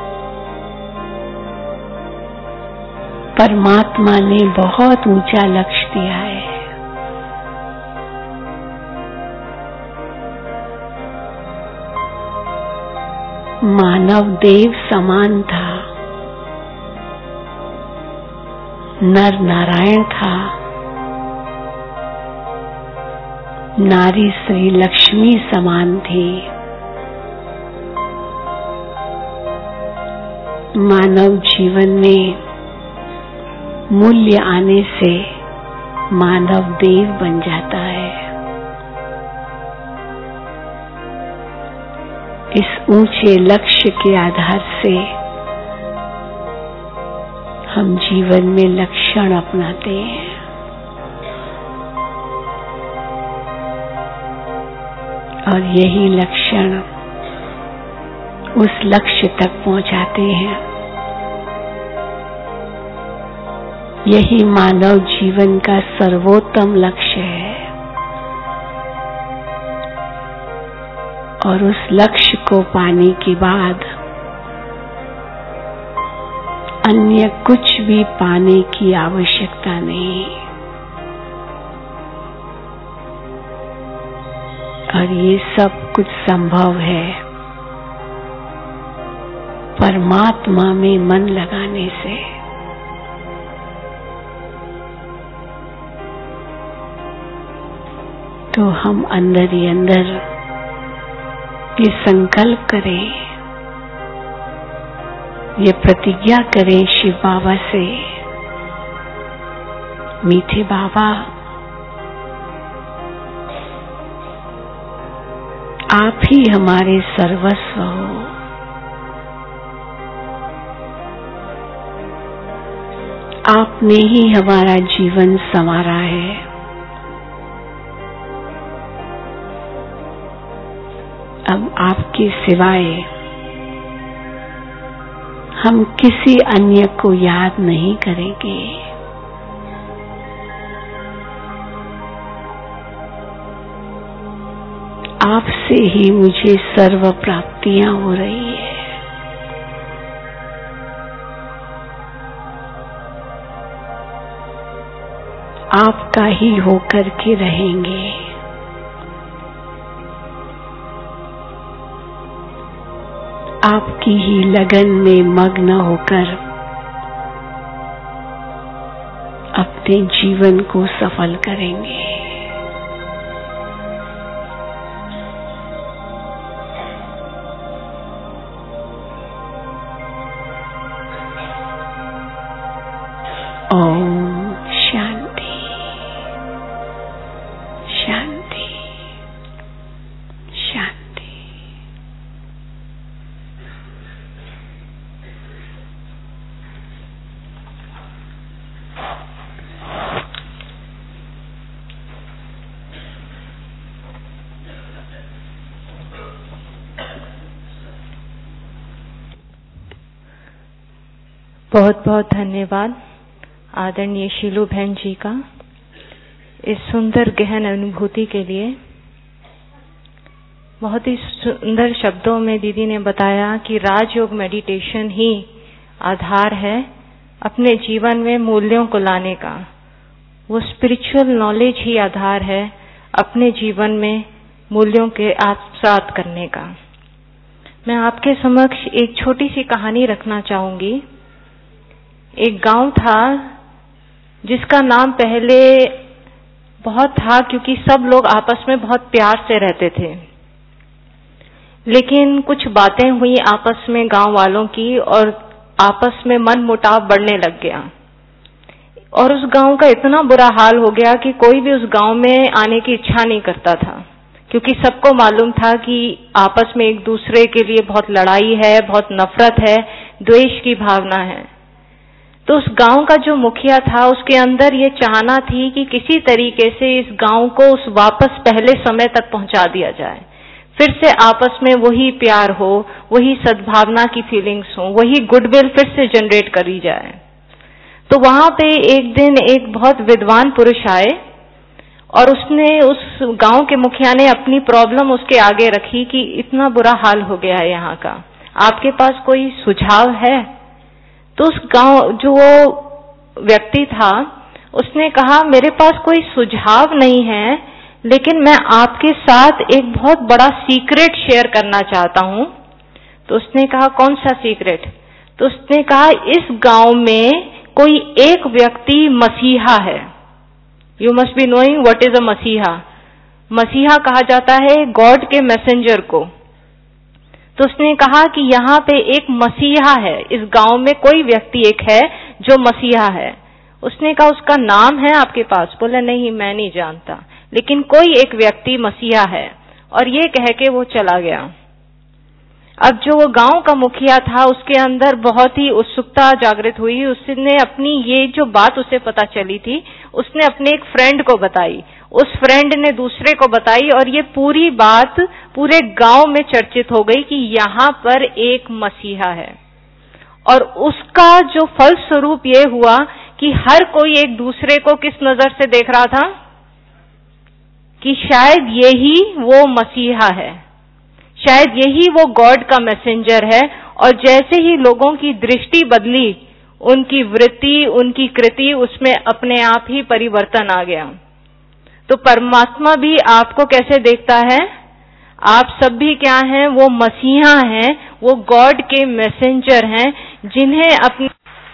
परमात्मा ने बहुत ऊंचा लक्ष्य दिया है। मानव देव समान था, नर नारायण था, नारी श्री लक्ष्मी समान थी। मानव जीवन में मूल्य आने से मानव देव बन जाता है। इस ऊंचे लक्ष्य के आधार से हम जीवन में लक्षण अपनाते हैं। और यही लक्षण उस लक्ष्य तक पहुंचाते हैं। यही मानव जीवन का सर्वोत्तम लक्ष्य है। और उस लक्ष्य को पाने के बाद अन्य कुछ भी पाने की आवश्यकता नहीं। और ये सब कुछ संभव है परमात्मा में मन लगाने से। तो हम अंदर ही अंदर ये संकल्प करें, ये प्रतिज्ञा करें शिव बाबा से, मीठे बाबा आप ही हमारे सर्वस्व हो। आपने ही हमारा जीवन संवारा है। अब आपके सिवाय हम किसी अन्य को याद नहीं करेंगे। आपसे ही मुझे सर्व प्राप्तियां हो रही है। आपका ही होकर के रहेंगे। आपकी ही लगन में मग्न होकर अपने जीवन को सफल करेंगे। ओम शांति शांति शांति। बहुत बहुत धन्यवाद आदरणीय शीलू बहन जी का इस सुंदर गहन अनुभूति के लिए। बहुत ही सुंदर शब्दों में दीदी ने बताया कि राजयोग मेडिटेशन ही आधार है अपने जीवन में मूल्यों को लाने का। वो स्पिरिचुअल नॉलेज ही आधार है अपने जीवन में मूल्यों के आत्मसात करने का। मैं आपके समक्ष एक छोटी सी कहानी रखना चाहूंगी। एक गांव था जिसका नाम पहले बहुत था क्योंकि सब लोग आपस में बहुत प्यार से रहते थे, लेकिन कुछ बातें हुई आपस में गांव वालों की और आपस में मन मुटाव बढ़ने लग गया और उस गांव का इतना बुरा हाल हो गया कि कोई भी उस गांव में आने की इच्छा नहीं करता था, क्योंकि सबको मालूम था कि आपस में एक दूसरे के लिए बहुत लड़ाई है, बहुत नफरत है, द्वेष की भावना है। तो उस गांव का जो मुखिया था उसके अंदर ये चाहना थी कि किसी तरीके से इस गांव को उस वापस पहले समय तक पहुंचा दिया जाए, फिर से आपस में वही प्यार हो, वही सद्भावना की फीलिंग्स हो, वही गुडविल फिर से जनरेट करी जाए। तो वहां पे एक दिन एक बहुत विद्वान पुरुष आए और उसने उस गांव के मुखिया ने अपनी प्रॉब्लम उसके आगे रखी कि इतना बुरा हाल हो गया है यहाँ का, आपके पास कोई सुझाव है? तो उस गांव जो वो व्यक्ति था उसने कहा मेरे पास कोई सुझाव नहीं है, लेकिन मैं आपके साथ एक बहुत बड़ा सीक्रेट शेयर करना चाहता हूं। तो उसने कहा कौन सा सीक्रेट? तो उसने कहा इस गांव में कोई एक व्यक्ति मसीहा है। You must be knowing what is a मसीहा। मसीहा कहा जाता है गॉड के मैसेंजर को। तो उसने कहा कि यहाँ पे एक मसीहा है, इस गांव में कोई व्यक्ति एक है जो मसीहा है। उसने कहा उसका नाम है आपके पास? बोला नहीं मैं नहीं जानता, लेकिन कोई एक व्यक्ति मसीहा है। और ये कह के वो चला गया। अब जो वो गांव का मुखिया था उसके अंदर बहुत ही उत्सुकता जागृत हुई। उसने अपनी ये जो बात उसे पता चली थी उसने अपने एक फ्रेंड को बताई, उस फ्रेंड ने दूसरे को बताई और ये पूरी बात पूरे गांव में चर्चित हो गई कि यहाँ पर एक मसीहा है। और उसका जो फलस्वरूप ये हुआ कि हर कोई एक दूसरे को किस नजर से देख रहा था कि शायद यही वो मसीहा है, शायद यही वो गॉड का मैसेंजर है। और जैसे ही लोगों की दृष्टि बदली, उनकी वृत्ति, उनकी कृति, उसमें अपने आप ही परिवर्तन आ गया। तो परमात्मा भी आपको कैसे देखता है? आप सब भी क्या हैं? वो मसीहा हैं, वो गॉड के मैसेंजर हैं, जिन्हें अपने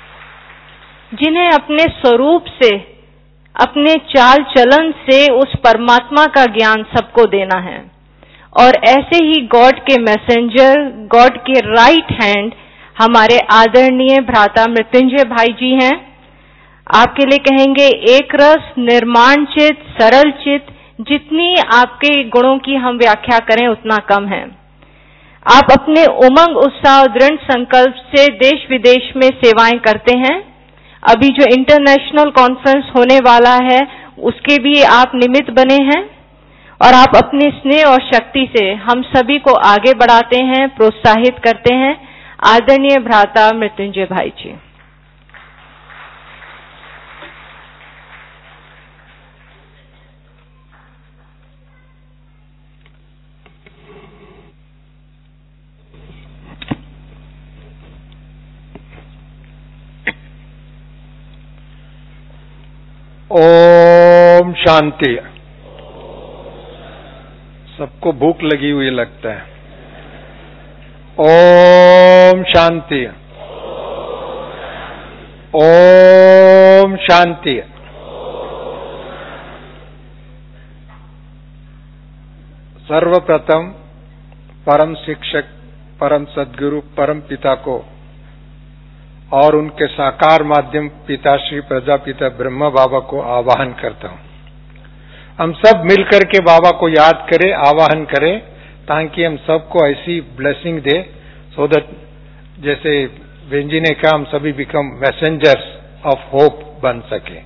जिन्हें अपने स्वरूप से, अपने चाल चलन से उस परमात्मा का ज्ञान सबको देना है। और ऐसे ही गॉड के मैसेंजर, गॉड के राइट हैंड हमारे आदरणीय भ्राता मृत्युंजय भाई जी हैं। आपके लिए कहेंगे एक रस, निर्माण चित, सरल चित। जितनी आपके गुणों की हम व्याख्या करें उतना कम है। आप अपने उमंग, उत्साह और दृढ़ संकल्प से देश विदेश में सेवाएं करते हैं। अभी जो इंटरनेशनल कॉन्फ्रेंस होने वाला है उसके भी आप निमित्त बने हैं और आप अपने स्नेह और शक्ति से हम सभी को आगे बढ़ाते हैं, प्रोत्साहित करते हैं। आदरणीय भ्राता मृत्युंजय भाई जी। ओम शांति। सबको भूख लगी हुई लगता है। ओम शांति। ओम शांति। सर्वप्रथम परम शिक्षक, परम सद्गुरु, परम पिता को और उनके साकार माध्यम पिताश्री प्रजापिता ब्रह्मा बाबा को आवाहन करता हूं। हम सब मिलकर के बाबा को याद करें, आवाहन करें, ताकि हम सबको ऐसी ब्लेसिंग दे, सो दैट जैसे वेंजी ने कहा हम सभी बिकम मैसेंजर्स ऑफ होप बन सके।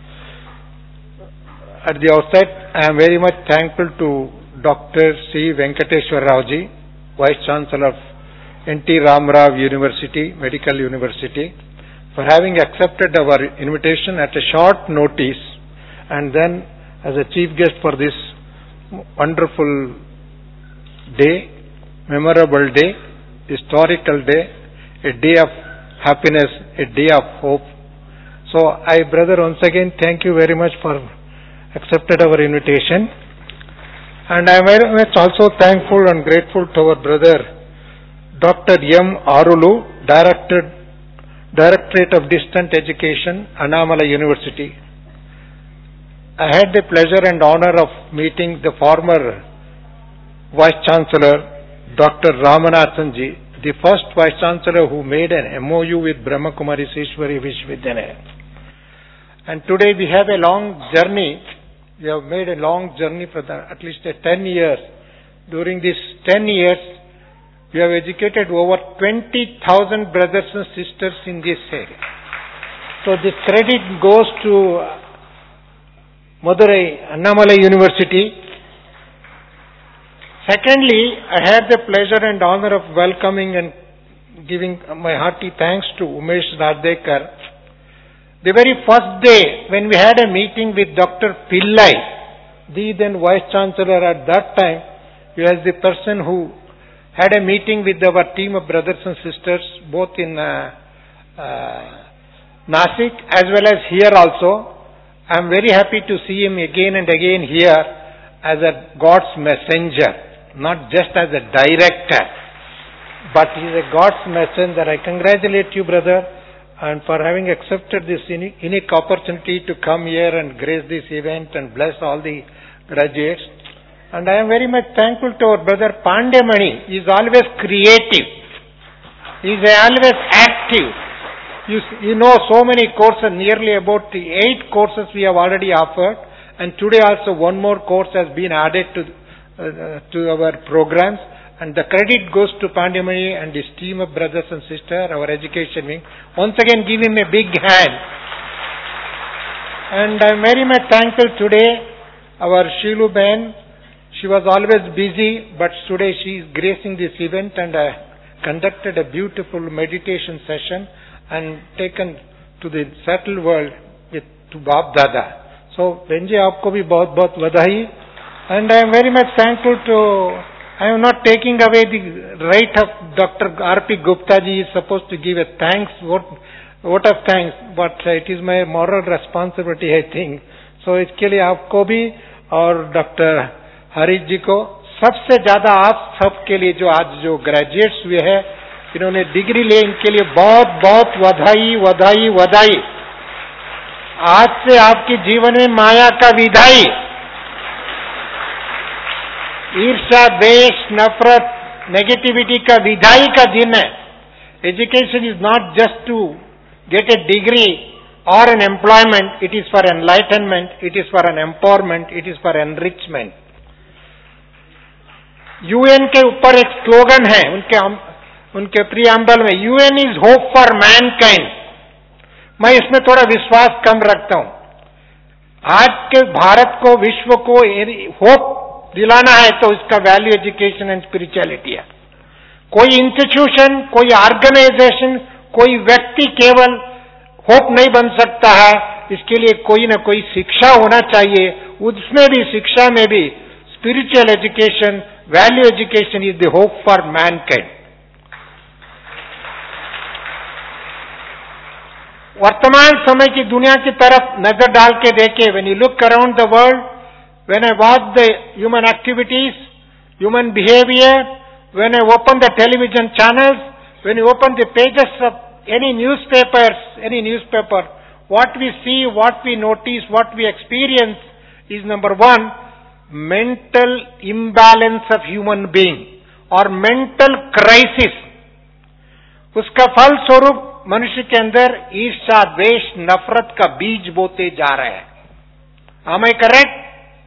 At the outset I am very much thankful to doctor C Venkateshwar Rao ji, vice chancellor of N T Ramarao University, Medical University, for having accepted our invitation at a short notice, and then as a chief guest for this wonderful day, memorable day, historical day, a day of happiness, a day of hope. So I, brother, once again thank you very much for accepted our invitation. And I am very much also thankful and grateful to our brother, Doctor M. Arulu, Director, Directorate of Distant Education, Annamalai University. I had the pleasure and honor of meeting the former Vice Chancellor, Doctor Ramanathanji, the first Vice Chancellor who made an M O U with Brahma Kumaris Ishwari Vishwavidyalaya. And today we have a long journey. We have made a long journey for the, at least uh, ten years. During these ten years, we have educated over twenty thousand brothers and sisters in this area. So this credit goes to Madurai Annamalai University. Secondly, I had the pleasure and honor of welcoming and giving my hearty thanks to Umesh Radekar. The very first day when we had a meeting with Doctor Pillai, the then Vice Chancellor at that time, he was the person who had a meeting with our team of brothers and sisters, both in uh, uh, Nasik as well as here also. I am very happy to see him again and again here as a God's messenger, not just as a director, but he is a God's messenger. I congratulate you, brother, and for having accepted this unique opportunity to come here and grace this event and bless all the graduates. And I am very much thankful to our brother Pandemani. He is always creative. He is always active. You, you know so many courses, nearly about the eight courses we have already offered, and today also one more course has been added to uh, to our programs. And the credit goes to Pandemani and his team of brothers and sisters, our education wing. Once again, give him a big hand. And I am very much thankful today, our Shilu Ben. She was always busy, but today she is gracing this event and uh, conducted a beautiful meditation session and taken to the settled world with to Bab Dada. So, Benji, aapko bhi bahut bahut vadai. And I am very much thankful to, I am not taking away the right of Doctor R P Gupta ji. Is supposed to give a thanks, vote, vote of thanks, but uh, it is my moral responsibility, I think. So, इसके लिए आपको भी और doctor Harish जी को सबसे ज्यादा आप सबके लिए जो आज जो ग्रेजुएट्स हुए हैं, इन्होंने डिग्री ले, इनके लिए बहुत बहुत बधाई बधाई बधाई। आज से आपके जीवन में माया का विदाई, ईर्ष्या, द्वेष, नफरत, नेगेटिविटी का विदाई का दिन है। Education is not just to get a degree और an employment, it is for enlightenment, it is for an empowerment, it is for enrichment. UN के ऊपर एक स्लोगन है उनके उनके प्रीएम्बल में, UN is hope for mankind. मैं इसमें थोड़ा विश्वास कम रखता हूं। आज के भारत को, विश्व को होप दिलाना है तो इसका वैल्यू एजुकेशन एंड स्पिरिचुअलिटी है। कोई इंस्टीट्यूशन, कोई ऑर्गेनाइजेशन, कोई व्यक्ति केवल होप नहीं बन सकता है, इसके लिए कोई ना कोई शिक्षा होना चाहिए। उसमें भी, शिक्षा में भी spiritual education, value education is the hope for mankind. वर्तमान समय की दुनिया की तरफ नजर डाल के देखे, when you look around the world, when I watch the human activities, human behaviour, when I open the television channels, when you open the pages of any newspapers, any newspaper, what we see, what we notice, what we experience is number one, mental imbalance of human being और mental crisis. उसका फल स्वरूप मनुष्य के अंदर ईर्ष्या, द्वेष, नफरत का बीज बोते जा रहे हैं। Am I correct?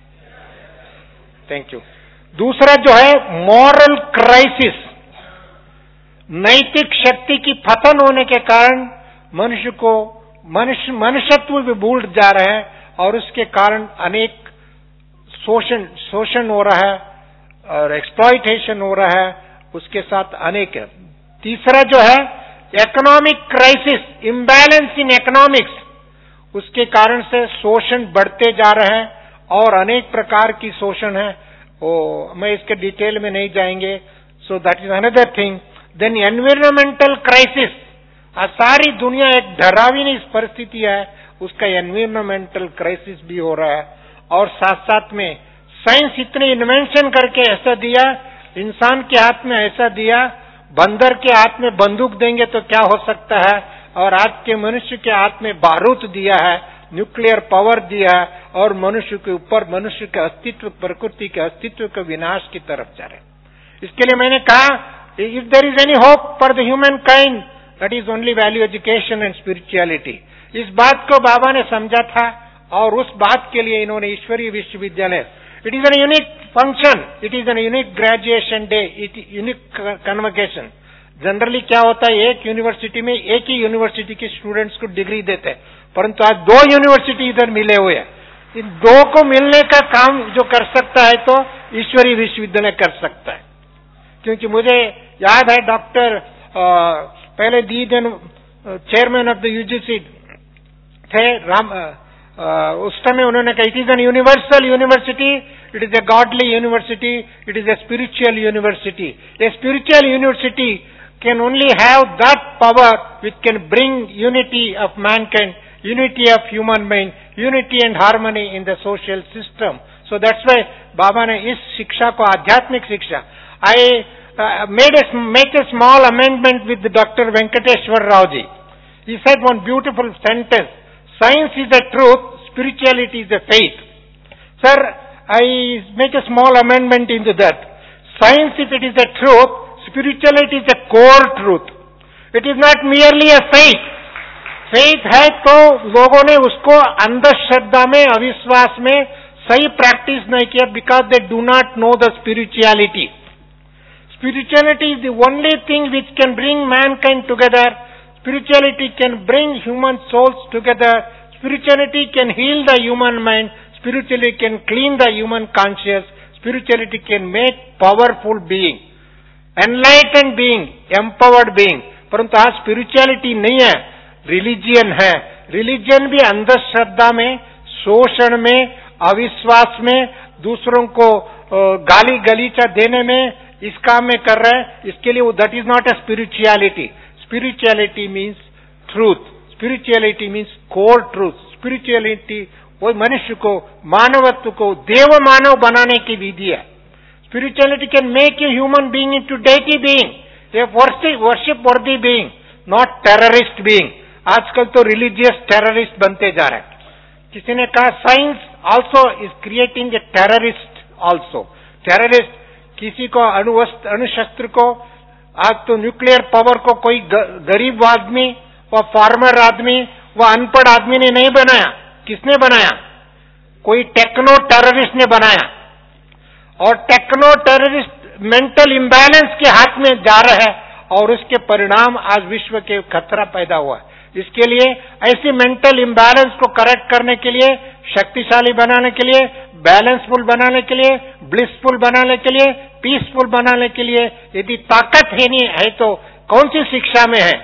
Thank you. दूसरा जो है मॉरल क्राइसिस, नैतिक शक्ति की पतन होने के कारण मनुष्य को मनुष्य मनुष्यत्व भी भूल जा रहे हैं और उसके कारण अनेक शोषण शोषण हो रहा है और एक्सप्लॉइटेशन हो रहा है, उसके साथ अनेक है। तीसरा जो है economic crisis, imbalance in economics, उसके कारण से शोषण बढ़ते जा रहे हैं और अनेक प्रकार की शोषण है। ओ, मैं इसके डिटेल में नहीं जाएंगे। So that is another thing. Then environmental crisis, सारी दुनिया एक डरावनी परिस्थिति है, उसका एनवायरमेंटल क्राइसिस भी हो रहा है। और साथ साथ में साइंस इतने इन्वेंशन करके ऐसा दिया, इंसान के हाथ में ऐसा दिया, बंदर के हाथ में बंदूक देंगे तो क्या हो सकता है, और आज के मनुष्य के हाथ में बारूद दिया है, न्यूक्लियर पावर दिया है, और मनुष्य के ऊपर मनुष्य के अस्तित्व, प्रकृति के अस्तित्व के विनाश की तरफ जा रहे। इसके लिए मैंने कहा, if there is any hope for the human kind, that is only value education and spirituality. इस बात को बाबा ने समझा था और उस बात के लिए इन्होंने ईश्वरीय विश्वविद्यालय, it is an unique function, it is an unique graduation day, it unique convocation. Generally क्या होता है, एक यूनिवर्सिटी में एक ही यूनिवर्सिटी के स्टूडेंट्स को डिग्री देते हैं, परंतु आज दो यूनिवर्सिटी इधर मिले हुए हैं। इन दो को मिलने का काम जो कर सकता है तो ईश्वरीय विश्वविद्यालय कर सकता है। क्योंकि मुझे याद है डॉक्टर पहले दी दिन चेयरमैन ऑफ द यूजीसी थे राम, आ, उस समय उन्होंने कहा, it is an universal university, it is a godly university, it is a spiritual university. A spiritual university can only have that power which can bring unity of mankind, unity of human mind, unity and harmony in the social system. So that's why Baba ने इस शिक्षा को आध्यात्मिक शिक्षा, I uh, made a make a small amendment with Doctor Venkateshwar Rao ji. He said one beautiful sentence: science is a truth, spirituality is a faith. Sir, I make a small amendment into that. Science, if it is a truth, spirituality is a core truth. It is not merely a faith. Faith है तो लोगों ने उसको अंधश्रद्धा में, अविश्वास में सही प्रैक्टिस नहीं किया, because they do not know the spirituality. Spirituality is the only thing which can bring mankind together. Spirituality can bring human souls together. Spirituality can heal the human mind. Spirituality can clean the human conscience. Spirituality can make powerful being, enlightened being, empowered being. परंतु आज spirituality नहीं है, religion है। Religion भी अंधश्रद्धा में, शोषण में, अविश्वास में, दूसरों को गाली गलीचा देने में, इस काम में कर रहे हैं। इसके लिए वो that is not a spirituality. Spirituality means truth, spirituality means core truth. Spirituality वो मनुष्य को, मानवत्व को देव मानव बनाने की विधि है। Spirituality can make a human being into deity being, a worship worship worthy being, not terrorist being. आजकल तो religious terrorist बनते जा रहे हैं। किसी ने कहा science also is creating a terrorist also. terrorist किसी को अणुवस्त्र अणुशस्त्र को, आज तो न्यूक्लियर पावर को कोई गरीब आदमी व फार्मर आदमी व अनपढ़ आदमी ने नहीं बनाया। किसने बनाया? कोई टेक्नो टेररिस्ट ने बनाया। और टेक्नो टेररिस्ट मेंटल इम्बैलेंस के हाथ में जा रहा है और उसके परिणाम आज विश्व के खतरा पैदा हुआ है। इसके लिए ऐसी मेंटल इम्बैलेंस को करेक्ट करने के लिए, शक्तिशाली बनाने के लिए, बैलेंसफुल बनाने के लिए, ब्लिसफुल बनाने के लिए, पीसफुल बनाने के लिए यदि ताकत है नहीं है तो कौन सी शिक्षा में है?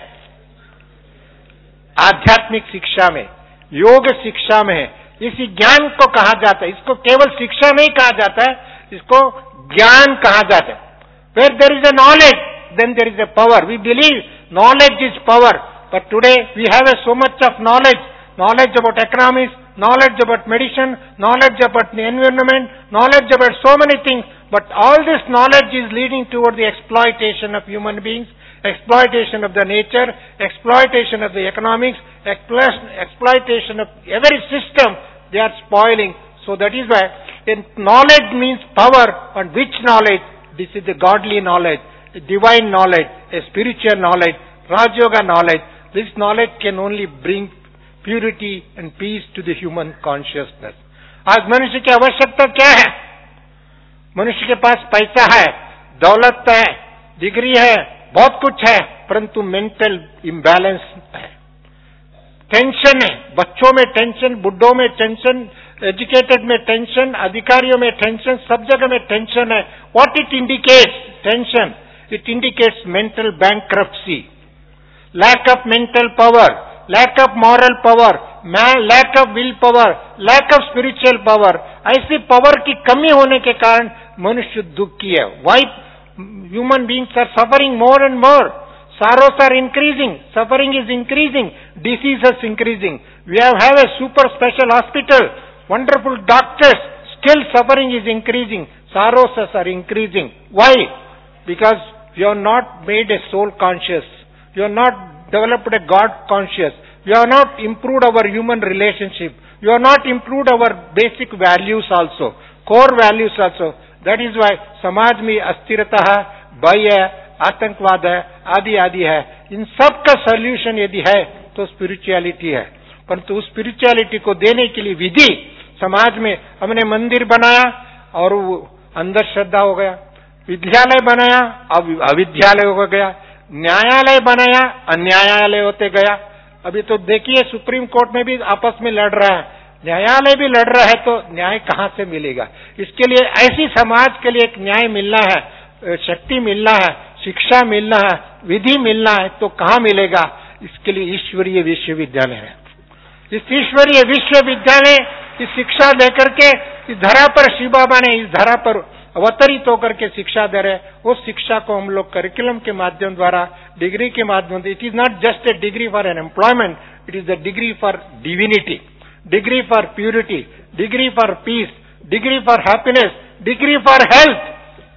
आध्यात्मिक शिक्षा में, योग शिक्षा में है। इसी ज्ञान को कहा जाता है। इसको केवल शिक्षा नहीं कहा जाता है, इसको ज्ञान कहा जाता है। Where there is a knowledge, then there is a power. We believe knowledge is power, but today we have a so much of knowledge, knowledge about economics, knowledge about medicine, knowledge about the environment, knowledge about so many things, but all this knowledge is leading toward the exploitation of human beings, exploitation of the nature, exploitation of the economics, exploitation of every system. They are spoiling. So that is why knowledge means power. And which knowledge? This is the godly knowledge, a divine knowledge, a spiritual knowledge, Raj Yoga knowledge. This knowledge can only bring purity and peace to the human consciousness. आज मनुष्य की आवश्यकता क्या है? मनुष्य के पास पैसा है, दौलत है, डिग्री है, बहुत कुछ है, परंतु मेंटल इम्बैलेंस है, टेंशन है। बच्चों में टेंशन, बुढ़ों में टेंशन, एजुकेटेड में टेंशन, अधिकारियों में टेंशन, सब जगह में टेंशन है। What it indicates? Tension, it indicates mental bankruptcy. lack of mental power, lack of moral power, lack of will power, lack of spiritual power, ऐसी पावर की कमी होने के कारण मनुष्य दुखी है. Why human beings are suffering more and more? Sorrows are increasing, suffering is increasing, diseases increasing. We have, have a super special hospital, wonderful doctors, still suffering is increasing, sorrows are increasing. Why? Because you have not made a soul conscious, you have not developed a God conscious, you have not improved our human relationship, you have not improved our basic values also, core values also. That is why समाज में अस्थिरता है, भय है, आतंकवाद है, आदि आदि है. इन सब का सॉल्यूशन यदि है तो स्पिरिचुअलिटी है. परंतु उस स्पिरिचुअलिटी को देने के लिए विधि समाज में हमने मंदिर बनाया और वो अंदर श्रद्धा हो गया, विद्यालय बनाया अब अविद्यालय हो गया, न्यायालय बनाया अन्यायालय होते गया. अभी तो देखिए सुप्रीम कोर्ट में भी आपस में लड़ रहा है, न्यायालय भी लड़ रहा है, तो न्याय कहाँ से मिलेगा? इसके लिए ऐसी समाज के लिए एक न्याय मिलना है, शक्ति मिलना है, शिक्षा मिलना है, विधि मिलना है, तो कहाँ मिलेगा? इसके लिए ईश्वरीय विश्वविद्यालय है. इस ईश्वरीय विश्वविद्यालय की शिक्षा देकर के इस धरा पर शिव बाबा ने इस धरा पर अवतरित होकर के शिक्षा दे रहे. उस शिक्षा को हम लोग करिकुलम के माध्यम द्वारा, डिग्री के माध्यम से, it is not just a degree for an employment, it is a degree for divinity, degree for purity, degree for peace, degree for happiness, degree for health.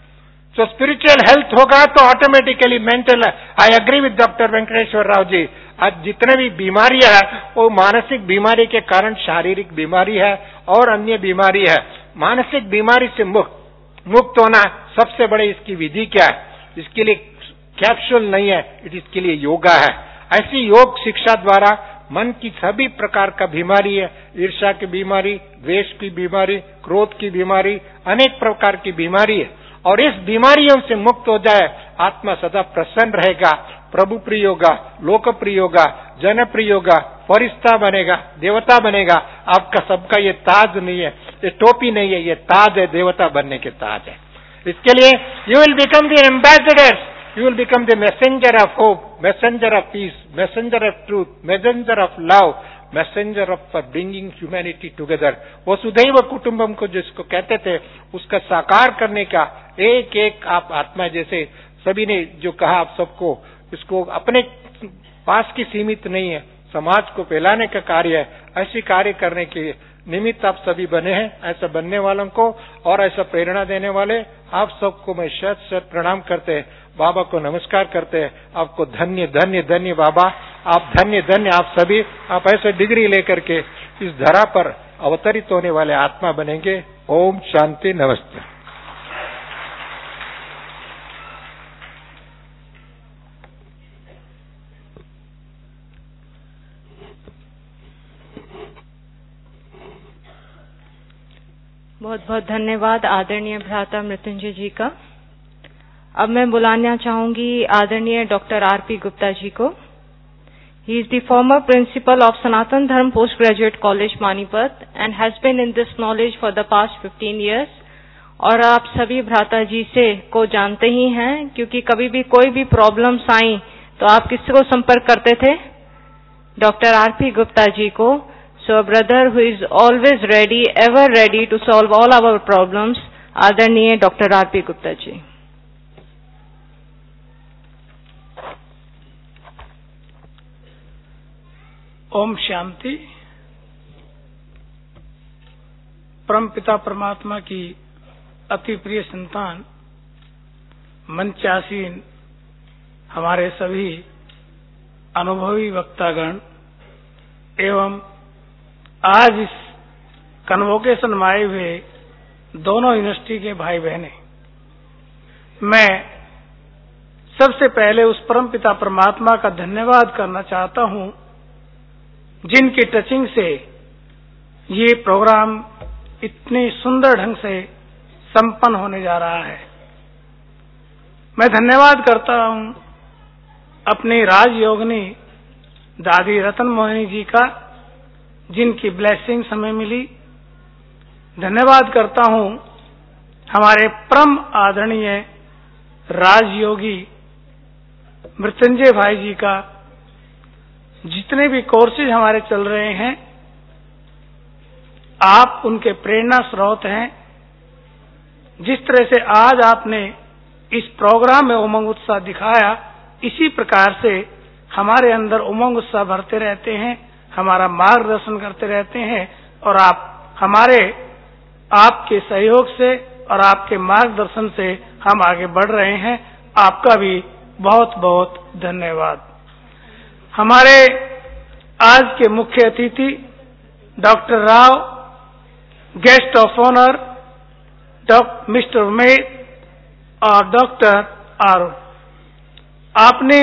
तो स्पिरिचुअल हेल्थ होगा तो automatically mental. I agree with doctor Venkateshwar Rao ji. आज जितने भी बीमारियां है वो मानसिक बीमारी के कारण शारीरिक बीमारी है और अन्य बीमारी है. मानसिक बीमारी से मुक्त मुक्त होना सबसे बड़े इसकी विधि क्या है? इसके लिए कैप्सूल नहीं है, इट इसके लिए योगा है. ऐसी योग शिक्षा द्वारा मन की सभी प्रकार का बीमारी है, ईर्ष्या की बीमारी, द्वेष की बीमारी, क्रोध की बीमारी, अनेक प्रकार की बीमारी है, और इस बीमारियों से मुक्त हो जाए, आत्मा सदा प्रसन्न रहेगा, प्रभु प्रिय होगा, लोक प्रिय होगा, जन प्रिय होगा, फरिश्ता बनेगा, देवता बनेगा. आपका सबका ये ताज नहीं है, ये टोपी नहीं है, ये ताज है, देवता बनने के ताज है. इसके लिए you will become the ambassadors, you will become the messenger of hope, messenger of peace, messenger of truth, messenger of love, messenger of for bringing humanity together. वसुधैव कुटुंबम को जिसको कहते थे उसका साकार करने का एक एक आप आत्मा, जैसे सभी ने जो कहा आप सबको, इसको अपने पास की सीमित नहीं है, समाज को फैलाने का कार्य है. ऐसी कार्य करने के निमित्त आप सभी बने हैं. ऐसा बनने वालों को और ऐसा प्रेरणा देने वाले आप सबको मैं शत शत प्रणाम करते हैं, बाबा को नमस्कार करते हैं. आपको धन्य धन्य धन्य बाबा, आप धन्य धन्य आप सभी. आप ऐसे डिग्री लेकर के इस धरा पर अवतरित होने वाले आत्मा बनेंगे. ओम शांति, नमस्ते. बहुत बहुत धन्यवाद आदरणीय भ्राता मृत्युंजय जी का. अब मैं बुलाना चाहूंगी आदरणीय doctor R P Gupta ji को. He is the former principal of Sanatan Dharma post graduate college Panipat and has been in this knowledge for the past fifteen years. और आप सभी भ्राता जी से को जानते ही हैं, क्योंकि कभी भी कोई भी प्रॉब्लम्स आई तो आप किसको संपर्क करते थे? Doctor R P Gupta ji को. So a brother who is always ready, ever ready to solve all our problems, आदरणीय doctor R P Gupta ji. ओम शांति. परम पिता परमात्मा की अति प्रिय संतान, मंचासीन हमारे सभी अनुभवी वक्तागण एवं आज इस कन्वोकेशन में आए हुए दोनों यूनिवर्सिटी के भाई बहने, मैं सबसे पहले उस परम पिता परमात्मा का धन्यवाद करना चाहता हूं जिनकी टचिंग से ये प्रोग्राम इतने सुंदर ढंग से संपन्न होने जा रहा है. मैं धन्यवाद करता हूं अपनी राजयोगिनी दादी रतन मोहिनी जी का, जिनकी ब्लेसिंग हमें मिली. धन्यवाद करता हूं हमारे परम आदरणीय राजयोगी मृत्युंजय भाई जी का, जितने भी कोर्सेज हमारे चल रहे हैं, आप उनके प्रेरणा स्रोत हैं। जिस तरह से आज आपने इस प्रोग्राम में उमंग उत्साह दिखाया, इसी प्रकार से हमारे अंदर उमंग उत्साह भरते रहते हैं, हमारा मार्गदर्शन करते रहते हैं, और आप हमारे आपके सहयोग से और आपके मार्गदर्शन से हम आगे बढ़ रहे हैं। आपका भी बहुत बहुत धन्यवाद। हमारे आज के मुख्य अतिथि doctor Rao, guest of honour doctor mister Umed और डॉक्टर आरुण, आपने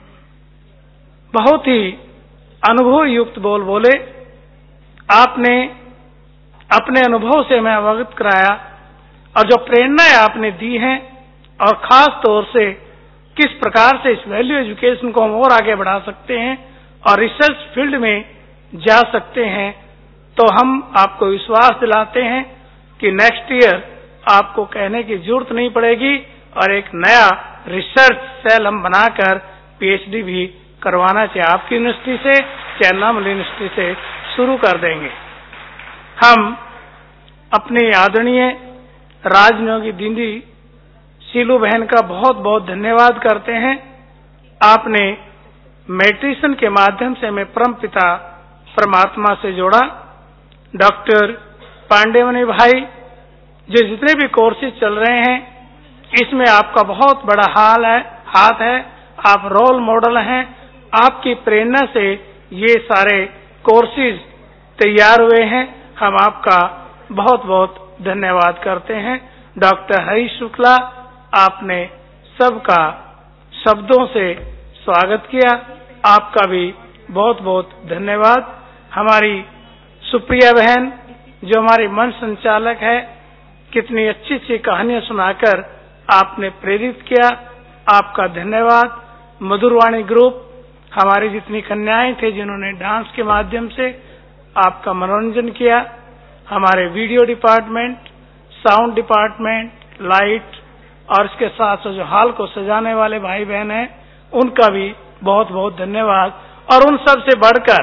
बहुत ही अनुभव युक्त बोल बोले। आपने अपने अनुभव से हमें अवगत कराया और जो प्रेरणाएं आपने दी हैं, और खास तौर से किस प्रकार से इस वैल्यू एजुकेशन को हम और आगे बढ़ा सकते हैं और रिसर्च फील्ड में जा सकते हैं, तो हम आपको विश्वास दिलाते हैं कि नेक्स्ट ईयर आपको कहने की जरूरत नहीं पड़ेगी और एक नया रिसर्च सेल हम बनाकर पीएचडी भी करवाना चाहे आपकी यूनिवर्सिटी से, चाहे अण्णामलई यूनिवर्सिटी से शुरू कर देंगे। हम अपनी आदरणीय राजनियोगी दीदी शीलू बहन का बहुत बहुत धन्यवाद करते हैं। आपने मेडिटेशन के माध्यम से हमें परम पिता परमात्मा से जोड़ा। डॉक्टर पांडेवनी भाई, जो जितने भी कोर्सेज चल रहे हैं, इसमें आपका बहुत बड़ा हाल है हाथ है, आप रोल मॉडल हैं। आपकी प्रेरणा से ये सारे कोर्सेज तैयार हुए हैं। हम आपका बहुत बहुत धन्यवाद करते हैं। डॉक्टर हरीश शुक्ला, आपने सबका शब्दों से स्वागत किया, आपका भी बहुत बहुत धन्यवाद। हमारी सुप्रिया बहन, जो हमारी मंच संचालक है, कितनी अच्छी अच्छी कहानियां सुनाकर आपने प्रेरित किया, आपका धन्यवाद। मधुरवाणी ग्रुप, हमारी जितनी कन्याएं थे जिन्होंने डांस के माध्यम से आपका मनोरंजन किया, हमारे video department, sound department, light, और इसके साथ साथ जो हॉल को सजाने वाले भाई बहन हैं, उनका भी बहुत बहुत धन्यवाद। और उन सब से बढ़कर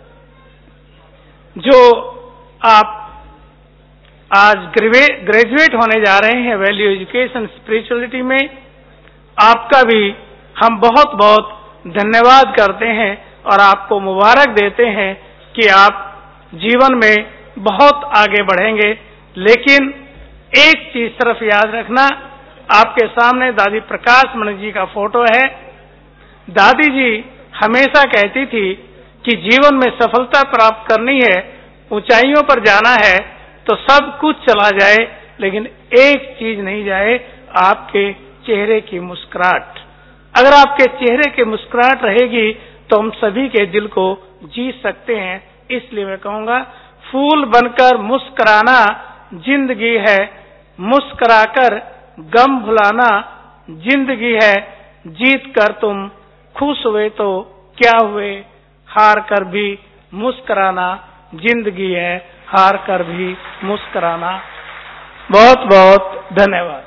जो आप आज ग्रेजुएट होने जा रहे हैं वैल्यू एजुकेशन स्पिरिचुअलिटी में, आपका भी हम बहुत बहुत धन्यवाद करते हैं और आपको मुबारक देते हैं कि आप जीवन में बहुत आगे बढ़ेंगे। लेकिन एक चीज सिर्फ याद रखना, आपके सामने दादी प्रकाश मणि जी का फोटो है। दादी जी हमेशा कहती थी कि जीवन में सफलता प्राप्त करनी है, ऊंचाइयों पर जाना है, तो सब कुछ चला जाए, लेकिन एक चीज नहीं जाए, आपके चेहरे की मुस्कुराहट। अगर आपके चेहरे की मुस्कुराहट रहेगी तो हम सभी के दिल को जीत सकते हैं। इसलिए मैं कहूंगा, फूल बनकर मुस्कुराना जिंदगी है, मुस्कुराकर गम भुलाना जिंदगी है, जीत कर तुम खुश हुए तो क्या हुए, हार कर भी मुस्कुराना जिंदगी है, हार कर भी मुस्कुराना। बहुत बहुत धन्यवाद।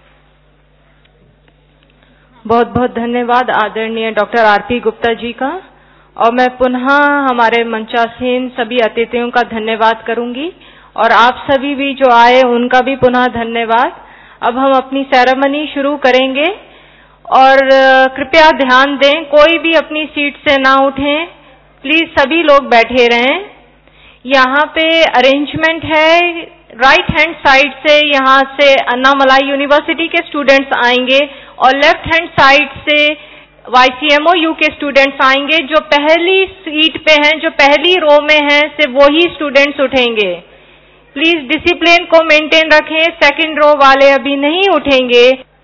बहुत बहुत धन्यवाद आदरणीय डॉक्टर आरपी गुप्ता जी का। और मैं पुनः हमारे मंचासीन सभी अतिथियों का धन्यवाद करूंगी, और आप सभी भी जो आए उनका भी पुनः धन्यवाद। अब हम अपनी सेरेमनी शुरू करेंगे, और कृपया ध्यान दें, कोई भी अपनी सीट से ना उठें, प्लीज सभी लोग बैठे रहें। यहाँ पे अरेंजमेंट है, राइट हैंड साइड से यहाँ से अन्नामलाई यूनिवर्सिटी के स्टूडेंट्स आएंगे, और लेफ्ट हैंड साइड से वाईसीएमओयू के स्टूडेंट्स आएंगे। जो पहली सीट पे हैं, जो पहली रो में हैं, सिर्फ वही स्टूडेंट्स उठेंगे। प्लीज डिसिप्लिन को मेंटेन रखें, सेकंड रो वाले अभी नहीं उठेंगे।